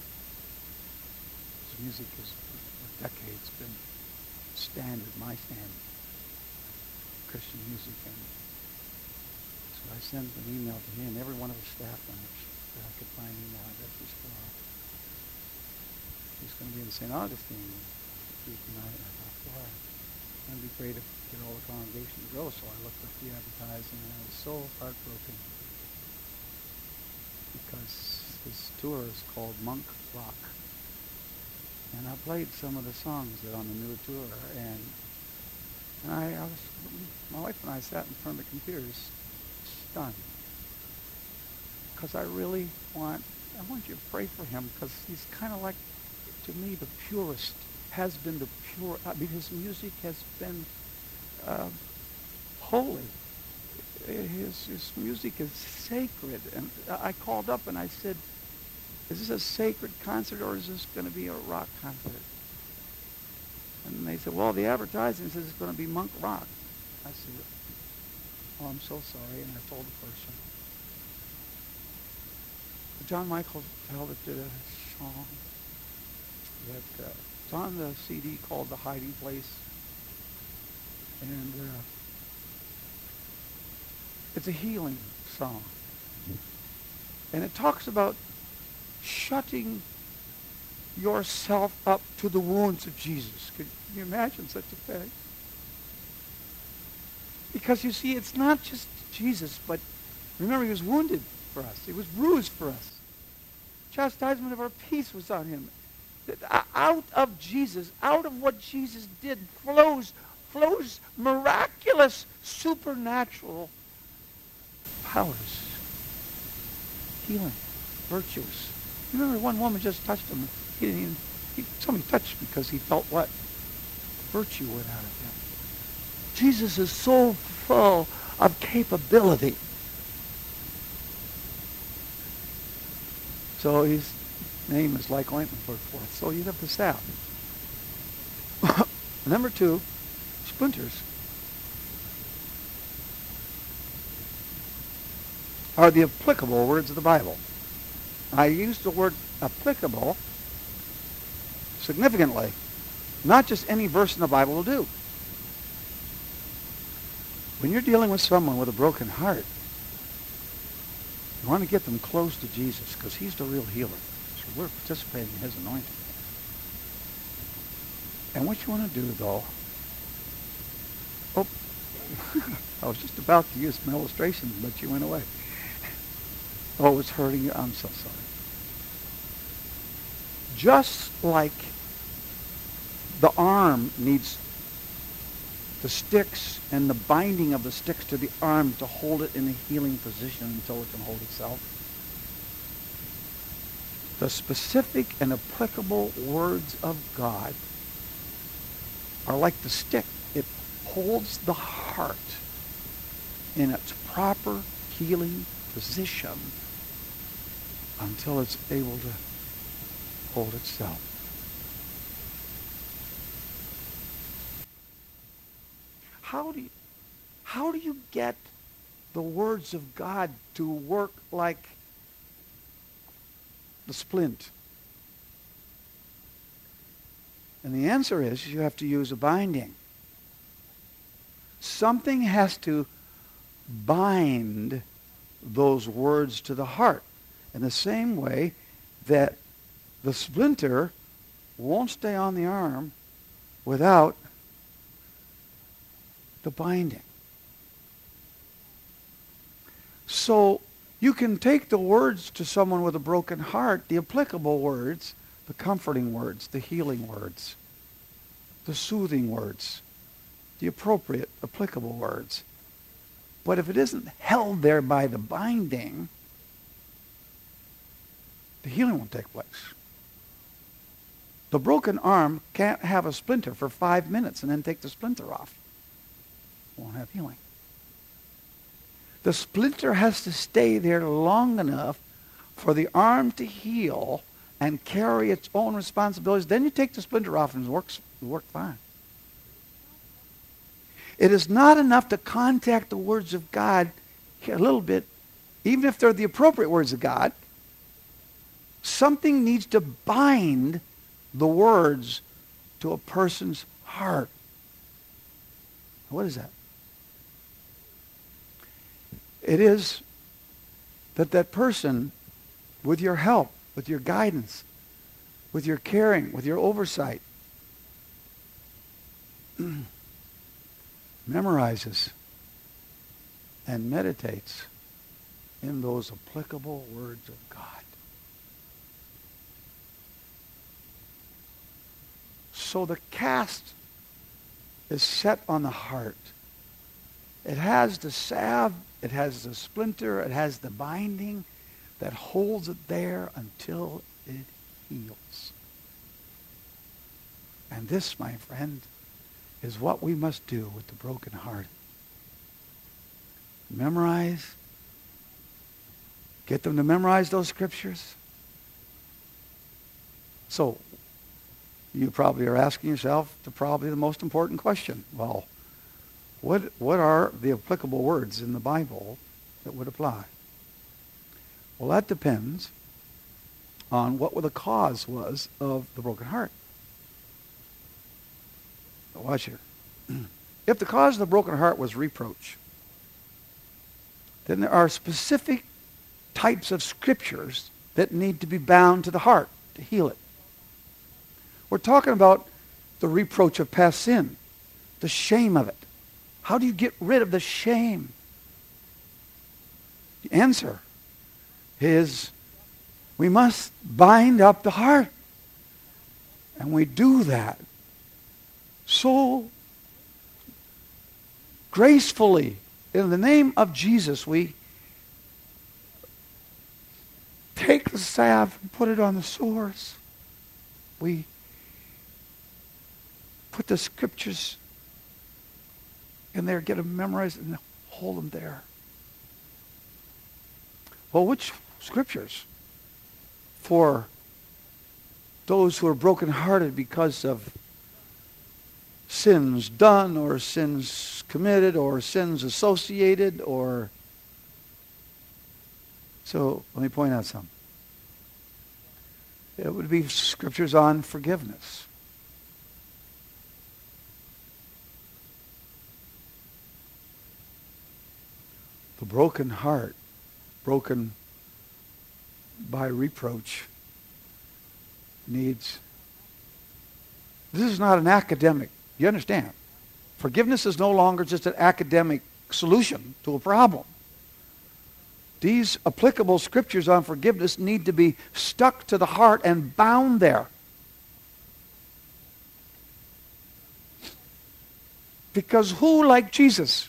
His music has, for decades, been standard, my standard, Christian music. And so I sent an email to him, every one of his staff members that I could find email addresses for. He's going to be in St. Augustine Tuesday night. And I thought, boy, it'd be great if we could get all the congregation to go. So I looked up the advertising, and I was so heartbroken because his tour is called Monk Rock. And I played some of the songs that are on the new tour, and my wife and I sat in front of the computers stunned. Because I really want you to pray for him, because he's kind of like, to me, the purest. Has been the pure. I mean, his music has been holy. His music is sacred. And I called up and I said, "Is this a sacred concert or is this going to be a rock concert?" And they said, "Well, the advertising says it's going to be monk rock." I said, "Oh, I'm so sorry." And I told the person. John Michael Talbot did a song that it's on the CD called The Hiding Place. And it's a healing song. And it talks about shutting yourself up to the wounds of Jesus. Can you imagine such a thing? Because you see, it's not just Jesus, but remember, he was wounded for us. He was bruised for us. Chastisement of our peace was on him. Out of Jesus, out of what Jesus did, flows miraculous, supernatural powers. Healing, virtuous. Remember, one woman just touched him. He didn't even, somebody touched him because he felt what? Virtue went out of him. Jesus is so full of capability. So his name is like ointment, for forth. So you have the staff. Number 2, splinters are the applicable words of the Bible. I use the word applicable significantly. Not just any verse in the Bible will do. When you're dealing with someone with a broken heart, you want to get them close to Jesus because he's the real healer. So we're participating in his anointing. And what you want to do, though, I was just about to use some illustrations, but you went away. Oh, it's hurting you. I'm so sorry. Just like the arm needs the sticks and the binding of the sticks to the arm to hold it in a healing position until it can hold itself, the specific and applicable words of God are like the stick. It holds the heart in its proper healing position until it's able to hold itself. How do you get the words of God to work like the splint? And the answer is you have to use a binding. Something has to bind those words to the heart. In the same way that the splinter won't stay on the arm without the binding. So you can take the words to someone with a broken heart, the applicable words, the comforting words, the healing words, the soothing words, the appropriate, applicable words. But if it isn't held there by the binding, the healing won't take place. The broken arm can't have a splinter for 5 minutes and then take the splinter off. Won't have healing. The splinter has to stay there long enough for the arm to heal and carry its own responsibilities. Then you take the splinter off and it works fine. It is not enough to contact the words of God a little bit, even if they're the appropriate words of God. Something needs to bind the words to a person's heart. What is that? It is that person, with your help, with your guidance, with your caring, with your oversight, memorizes and meditates in those applicable words of God. So the cast is set on the heart. It has the salve, it has the splinter, it has the binding that holds it there until it heals. And this, my friend, is what we must do with the broken heart. Memorize. Get them to memorize those scriptures. So, you probably are asking yourself probably the most important question. Well, what are the applicable words in the Bible that would apply? Well, that depends on what the cause was of the broken heart. Now watch here. If the cause of the broken heart was reproach, then there are specific types of scriptures that need to be bound to the heart to heal it. We're talking about the reproach of past sin, the shame of it. How do you get rid of the shame? The answer is we must bind up the heart. And we do that so gracefully. In the name of Jesus, we take the salve and put it on the sores. We put the scriptures in there, get them memorized, and hold them there. Well, which scriptures? For those who are brokenhearted because of sins done or sins committed or sins associated or... So let me point out some. It would be scriptures on forgiveness. The broken heart, broken by reproach, needs... This is not an academic. You understand? Forgiveness is no longer just an academic solution to a problem. These applicable scriptures on forgiveness need to be stuck to the heart and bound there. Because who, like Jesus,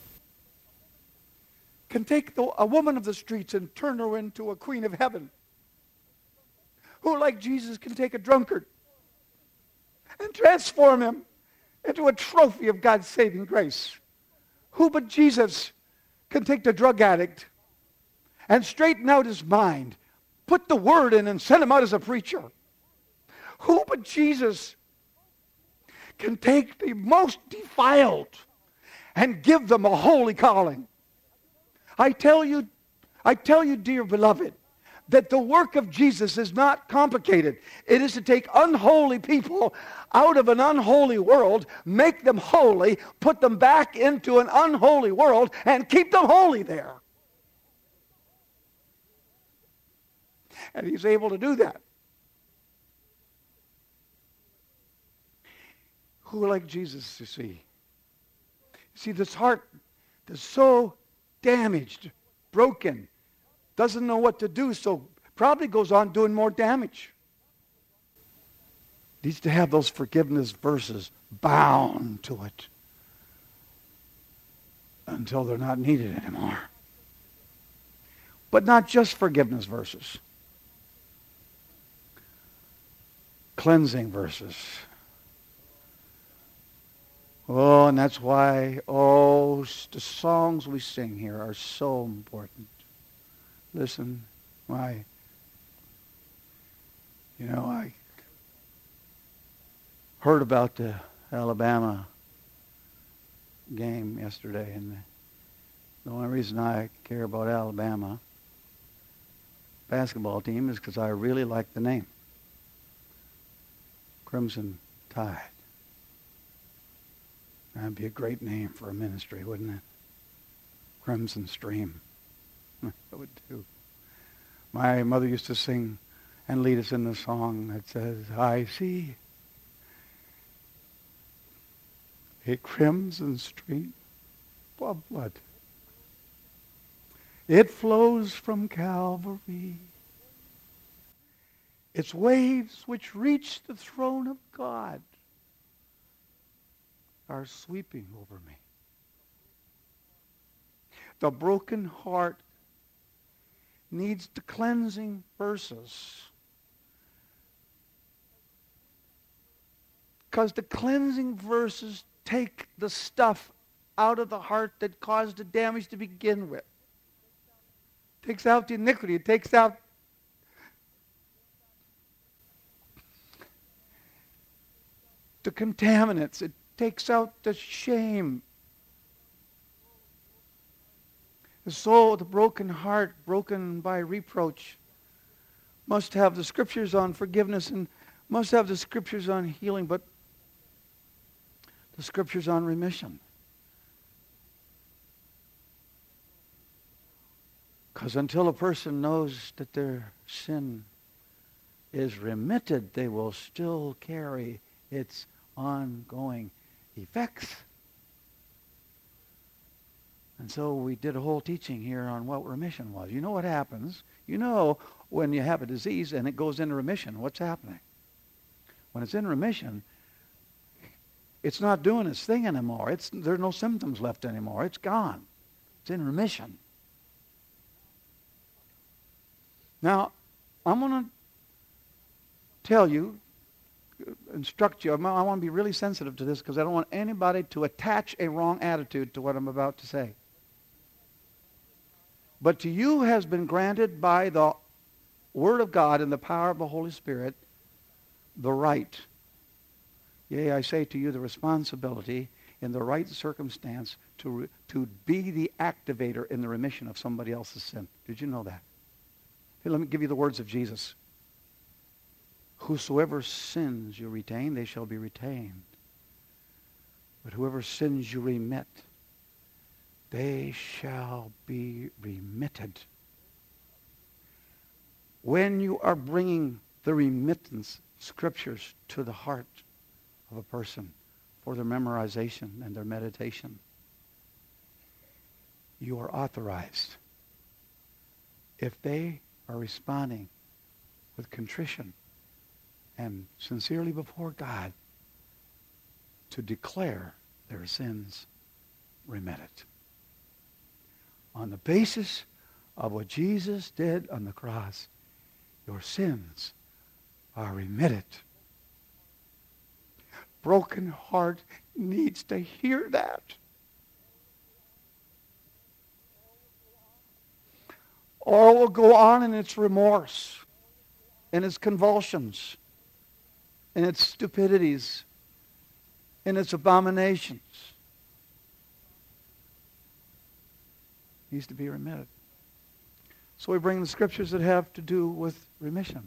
can take a woman of the streets and turn her into a queen of heaven? Who, like Jesus, can take a drunkard and transform him into a trophy of God's saving grace? Who but Jesus can take the drug addict and straighten out his mind, put the word in and send him out as a preacher? Who but Jesus can take the most defiled and give them a holy calling? I tell you, dear beloved, that the work of Jesus is not complicated. It is to take unholy people out of an unholy world, make them holy, put them back into an unholy world, and keep them holy there. And he's able to do that. Who like Jesus, you see? See, this heart is so damaged, broken, doesn't know what to do, so probably goes on doing more damage. Needs to have those forgiveness verses bound to it until they're not needed anymore. But not just forgiveness verses. Cleansing verses. Oh, and that's why, the songs we sing here are so important. Listen, I heard about the Alabama game yesterday, and the only reason I care about Alabama basketball team is because I really like the name. Crimson Tide. That'd be a great name for a ministry, wouldn't it? Crimson Stream. That would do. My mother used to sing and lead us in the song that says, I see a crimson stream of blood. It flows from Calvary. Its waves which reach the throne of God are sweeping over me. The broken heart needs the cleansing verses. Because the cleansing verses take the stuff out of the heart that caused the damage to begin with. It takes out the iniquity. It takes out the contaminants. It takes out the shame. The soul, the broken heart, broken by reproach, must have the scriptures on forgiveness and must have the scriptures on healing, but the scriptures on remission. Because until a person knows that their sin is remitted, they will still carry its ongoing effects. And so we did a whole teaching here on what remission was. You know what happens? You know when you have a disease and it goes into remission, what's happening? When it's in remission, it's not doing its thing anymore. There are no symptoms left anymore. It's gone. It's in remission. Now, I'm going to tell you, instruct you. I want to be really sensitive to this because I don't want anybody to attach a wrong attitude to what I'm about to say. But to you has been granted by the Word of God and the power of the Holy Spirit the right, yea, I say to you, the responsibility in the right circumstance to be the activator in the remission of somebody else's sin. Did you know that? Hey, let me give you the words of Jesus. Whosoever sins you retain, they shall be retained. But whoever sins you remit, they shall be remitted. When you are bringing the remittance scriptures to the heart of a person for their memorization and their meditation, you are authorized, if they are responding with contrition and sincerely before God, to declare their sins remitted. On the basis of what Jesus did on the cross, your sins are remitted. Broken heart needs to hear that. Or it will go on in its remorse, in its convulsions, in its stupidities, in its abominations. It needs to be remitted. So we bring the scriptures that have to do with remission.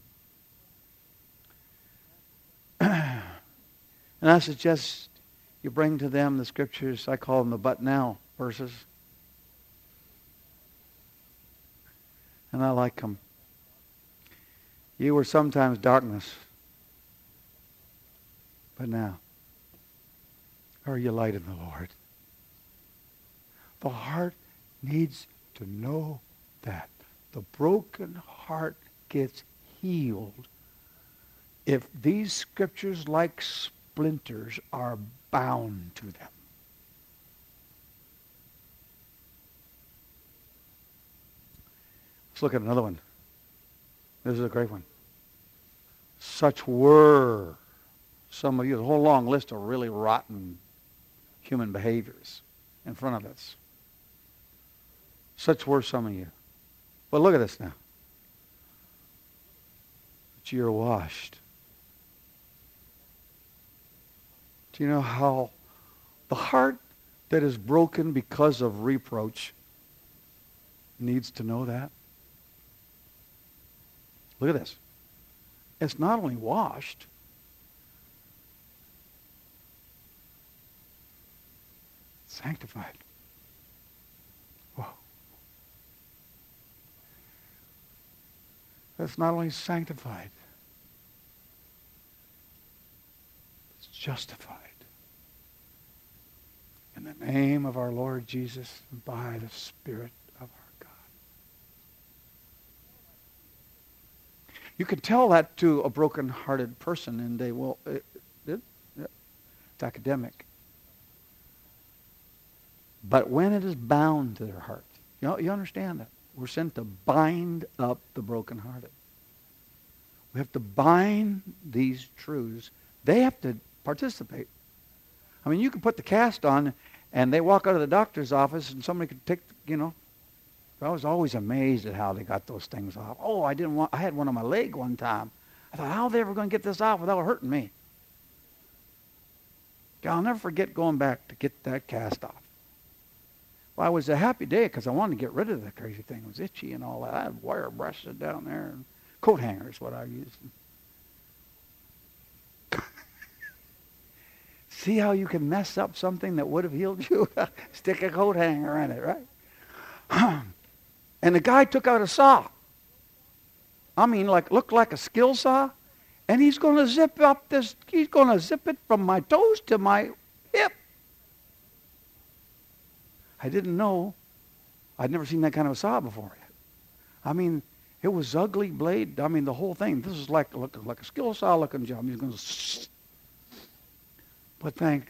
And I suggest you bring to them the scriptures, I call them the but now verses. And I like them. You were sometimes darkness, but now are you light in the Lord. The heart needs to know that. The broken heart gets healed if these scriptures, like splinters, are bound to them. Let's look at another one. This is a great one. Such were some of you. There's a whole long list of really rotten human behaviors in front of us. Such were some of you. But look at this now. But you're washed. Do you know how the heart that is broken because of reproach needs to know that? Look at this. It's not only washed, it's sanctified. Whoa. It's not only sanctified, it's justified. In the name of our Lord Jesus and by the Spirit of our God. You can tell that to a broken-hearted person and they will, it's academic. But when it is bound to their heart, you understand that. We're sent to bind up the brokenhearted. We have to bind these truths. They have to participate. I mean, you can put the cast on and they walk out of the doctor's office and somebody could take, I was always amazed at how they got those things off. Oh, I had one on my leg one time. I thought, how are they ever going to get this off without hurting me? I'll never forget going back to get that cast off. Well, it was a happy day because I wanted to get rid of the crazy thing. It was itchy and all that. I had wire brushes down there. And of Coat hanger is what I use. See how you can mess up something that would have healed you? Stick a coat hanger in it, right? And the guy took out a saw. I mean, looked like a skill saw. And he's going to zip it from my toes to my hip. I didn't know. I'd never seen that kind of a saw before. I mean, it was ugly blade. I mean, the whole thing. This is like a skill saw looking job. He's going to. But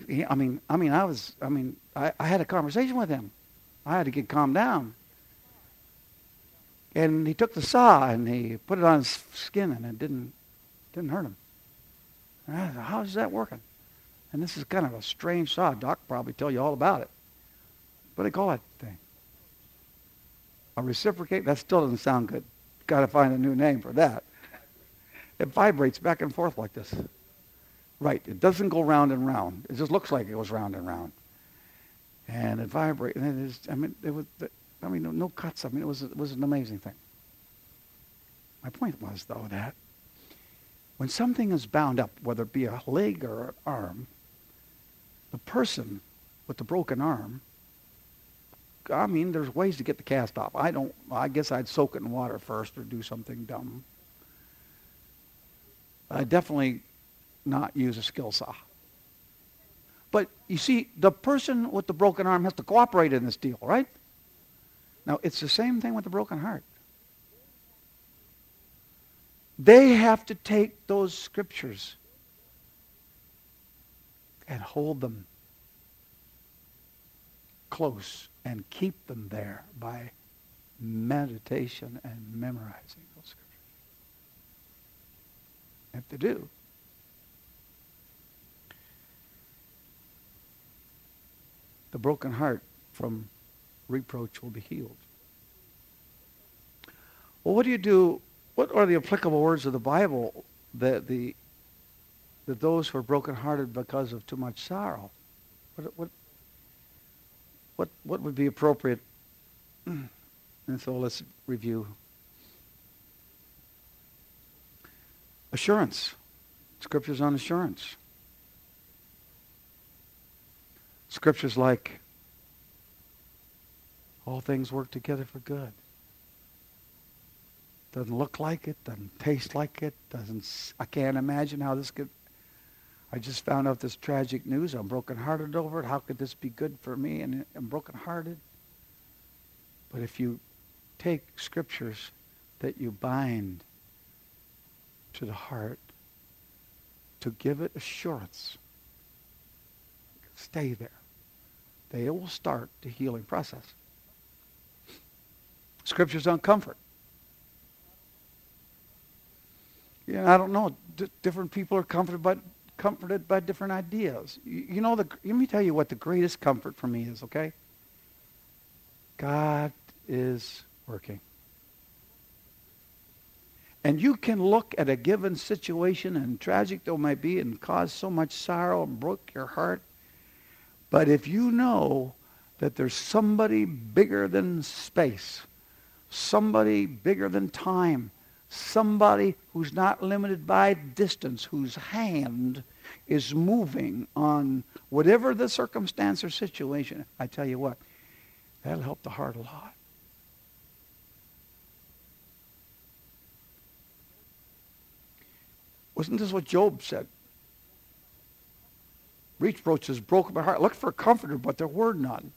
I had a conversation with him. I had to get calmed down. And he took the saw and he put it on his skin and it didn't hurt him. And I said, how's that working? And this is kind of a strange saw. Doc probably tell you all about it. What do they call that thing? A reciprocate? That still doesn't sound good. Got to find a new name for that. It vibrates back and forth like this. Right. It doesn't go round and round. It just looks like it goes round and round. And it vibrates. And no cuts. I mean, it was an amazing thing. My point was, though, that when something is bound up, whether it be a leg or an arm, the person with the broken arm, I mean, there's ways to get the cast off. I guess I'd soak it in water first or do something dumb. I definitely not use a skill saw. But you see, the person with the broken arm has to cooperate in this deal, right? Now, it's the same thing with the broken heart. They have to take those scriptures and hold them close and keep them there by meditation and memorizing those scriptures. If they do, the broken heart from reproach will be healed. Well, what do you do? What are the applicable words of the Bible that those who are brokenhearted because of too much sorrow? What would be appropriate? And so let's review. Assurance. Scriptures on assurance. Scriptures like, all things work together for good. Doesn't look like it, doesn't taste like it, I can't imagine how this could, I just found out this tragic news, I'm brokenhearted over it, how could this be good for me, and I'm brokenhearted. But if you take scriptures that you bind to the heart to give it assurance, stay there. They will start the healing process. Scriptures on comfort. Yeah, I don't know. Different people are comforted by different ideas. You know, let me tell you what the greatest comfort for me is, okay? God is working. And you can look at a given situation, and tragic though it might be, and cause so much sorrow and broke your heart. But if you know that there's somebody bigger than space, somebody bigger than time, somebody who's not limited by distance, whose hand is moving on whatever the circumstance or situation, I tell you what, that'll help the heart a lot. Wasn't this what Job said? Reproaches broke my heart. Looked for a comforter, but there were none.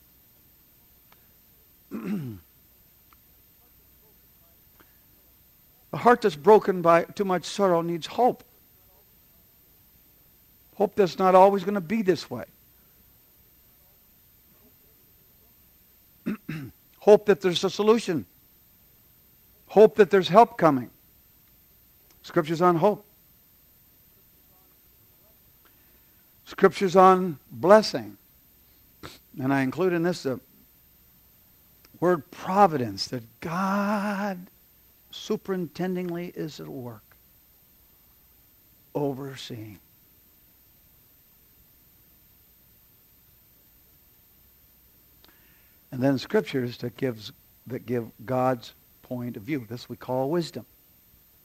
A heart that's broken by too much sorrow needs hope. Hope that's not always going to be this way. Hope that there's a solution. Hope that there's help coming. Scriptures on hope. Scriptures on blessing. And I include in this the word providence, that God superintendingly is at work, overseeing. And then scriptures that give God's point of view. This we call wisdom.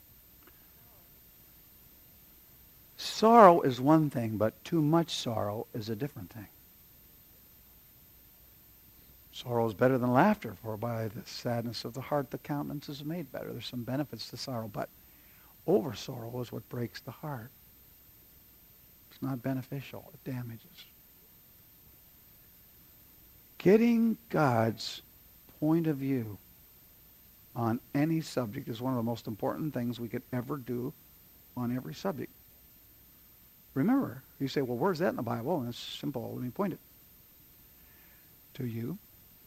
Sorrow is one thing, but too much sorrow is a different thing. Sorrow is better than laughter, for by the sadness of the heart the countenance is made better. There's some benefits to sorrow, but over sorrow is what breaks the heart. It's not beneficial. It damages. Getting God's point of view on any subject is one of the most important things we could ever do on every subject. Remember, you say, well, where's that in the Bible? And it's simple. Let me point it to you.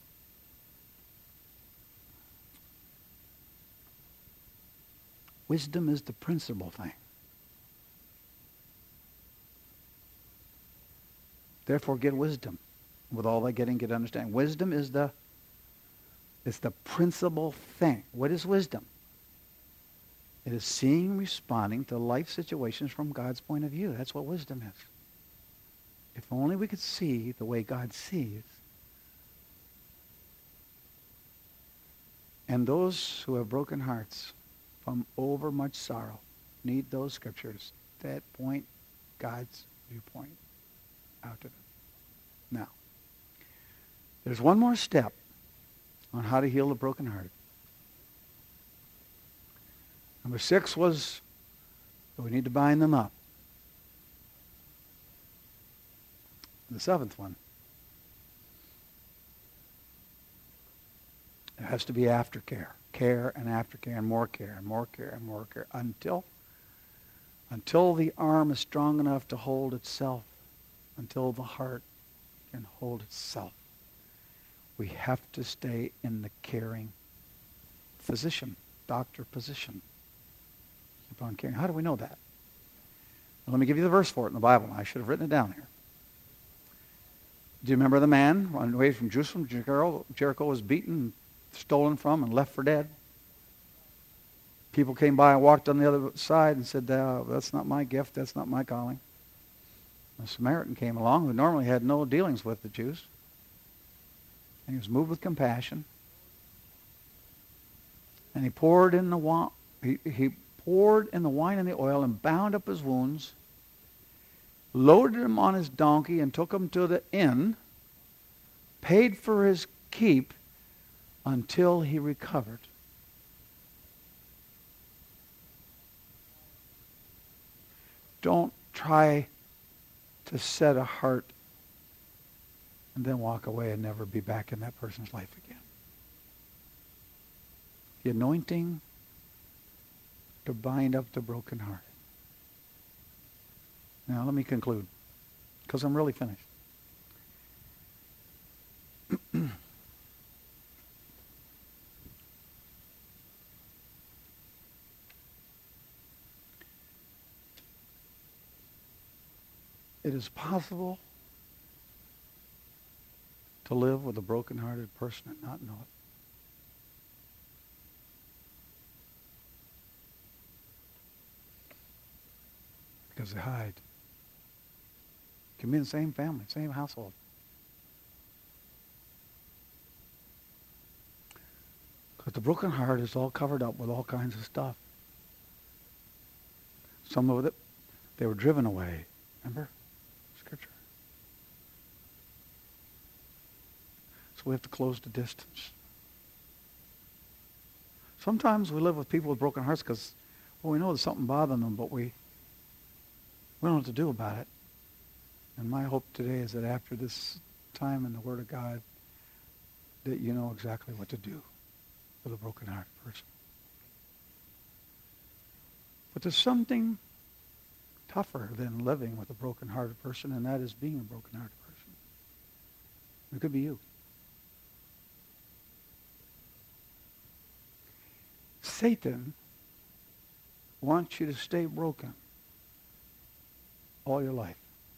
Wisdom is the principal thing. Therefore, get wisdom. With all that getting, get understanding. Wisdom is the principal thing. What is wisdom? It is seeing, responding to life situations from God's point of view. That's what wisdom is. If only we could see the way God sees. And those who have broken hearts from over much sorrow need those scriptures that point God's viewpoint out to them. Now, there's one more step on how to heal the brokenhearted. Number 6 was that we need to bind them up. The 7th one, there has to be aftercare. Care and aftercare and more care and more care and more care until the arm is strong enough to hold itself, until the heart can hold itself. We have to stay in the caring physician, doctor position. Keep on caring. How do we know that? Well, let me give you the verse for it in the Bible. I should have written it down here. Do you remember the man on the way from Jerusalem? Jericho was beaten, stolen from, and left for dead. People came by and walked on the other side and said, that's not my gift, that's not my calling. A Samaritan came along who normally had no dealings with the Jews. And he was moved with compassion. And he poured in the wine, he poured in the wine and the oil and bound up his wounds, loaded him on his donkey and took him to the inn, paid for his keep until he recovered. Don't try to set a heart and then walk away and never be back in that person's life again. The anointing to bind up the broken heart. Now let me conclude, because I'm really finished. It is possible to live with a broken-hearted person and not know it. Because they hide. Can be in the same family, same household. Because the broken heart is all covered up with all kinds of stuff. Some of it, they were driven away. Remember? Scripture. So we have to close the distance. Sometimes we live with people with broken hearts because, well, we know there's something bothering them, but we don't know what to do about it. And my hope today is that after this time in the Word of God, that you know exactly what to do with a broken-hearted person. But there's something tougher than living with a broken-hearted person, and that is being a broken-hearted person. It could be you. Satan wants you to stay broken all your life.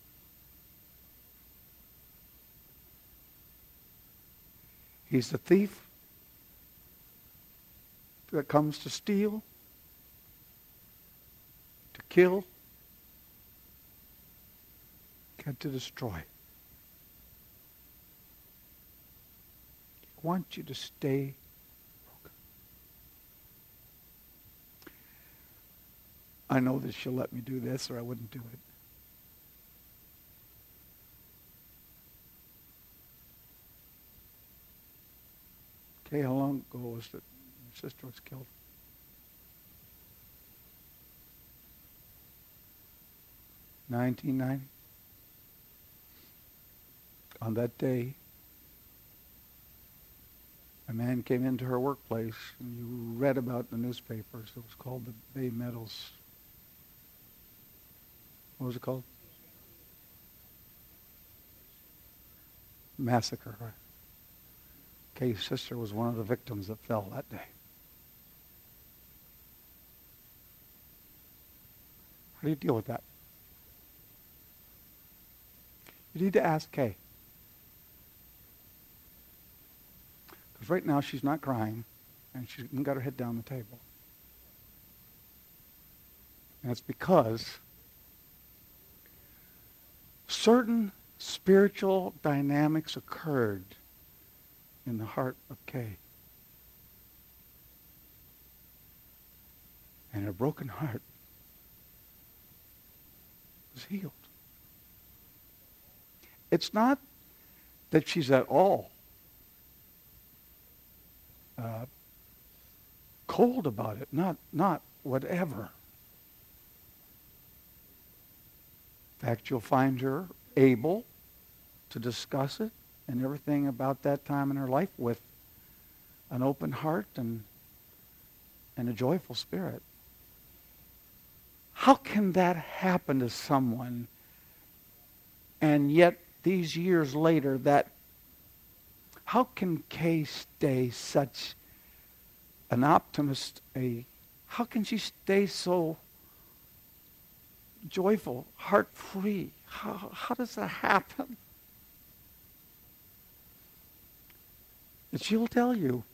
He's the thief that comes to steal, to kill, and to destroy. He wants you to stay broken. I know that she'll let me do this or I wouldn't do it. Okay, how long ago was it your sister was killed? 1990. On that day, a man came into her workplace, and you read about in the newspapers. It was called the Bay Meadows. What was it called? Massacre, right? Kay's sister was one of the victims that fell that day. How do you deal with that? You need to ask Kay. Because right now she's not crying, and she's got her head down the table. And it's because certain spiritual dynamics occurred in the heart of Kay. And her broken heart was healed. It's not that she's at all cold about it, not whatever. In fact, you'll find her able to discuss it and everything about that time in her life with an open heart and a joyful spirit. How can that happen to someone, and yet these years later, how can Kay stay such an optimist? How can she stay so joyful, heart-free? How does that happen? And she'll tell you,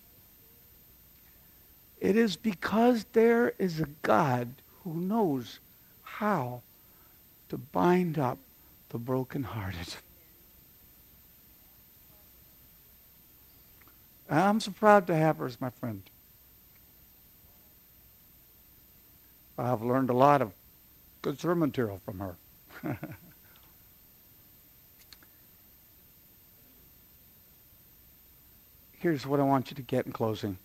it is because there is a God who knows how to bind up the brokenhearted. I'm so proud to have her as my friend. I've learned a lot of good sermon material from her. Here's what I want you to get in closing.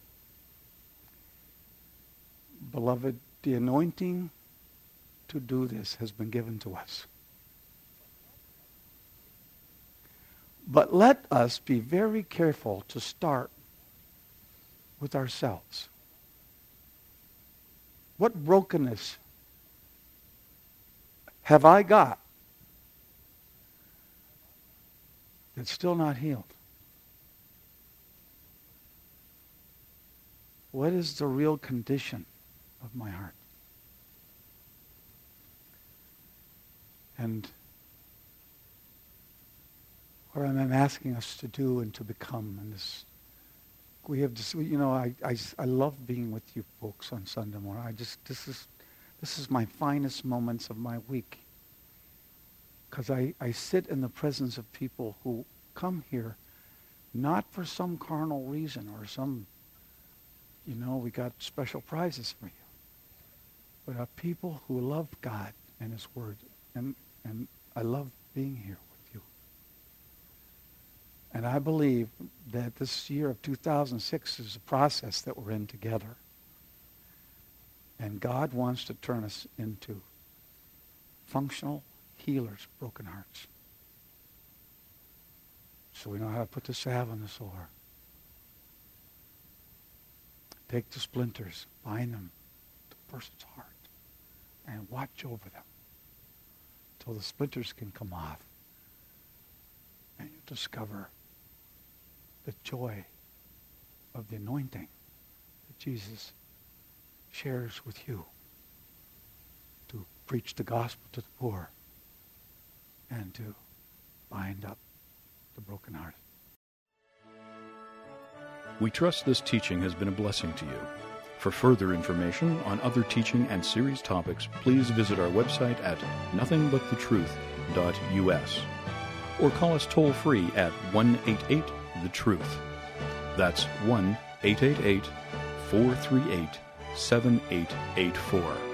Beloved, the anointing to do this has been given to us. But let us be very careful to start with ourselves. What brokenness have I got that's still not healed? What is the real condition of my heart? And what I'm asking us to do and to become in this, we have this, I love being with you folks on Sunday morning. This is my finest moments of my week. Because I sit in the presence of people who come here not for some carnal reason or some, we got special prizes for you. But are people who love God and His Word. And I love being here with you. And I believe that this year of 2006 is a process that we're in together. And God wants to turn us into functional healers, broken hearts. So we know how to put the salve on the sore. Take the splinters, bind them to the person's heart, and watch over them till the splinters can come off. And you discover the joy of the anointing that Jesus shares with you to preach the gospel to the poor and to bind up the brokenhearted. We trust this teaching has been a blessing to you. For further information on other teaching and series topics, please visit our website at nothingbuttetruth.us or call us toll-free at 1-888-THE-TRUTH. That's 1-888-438-7884.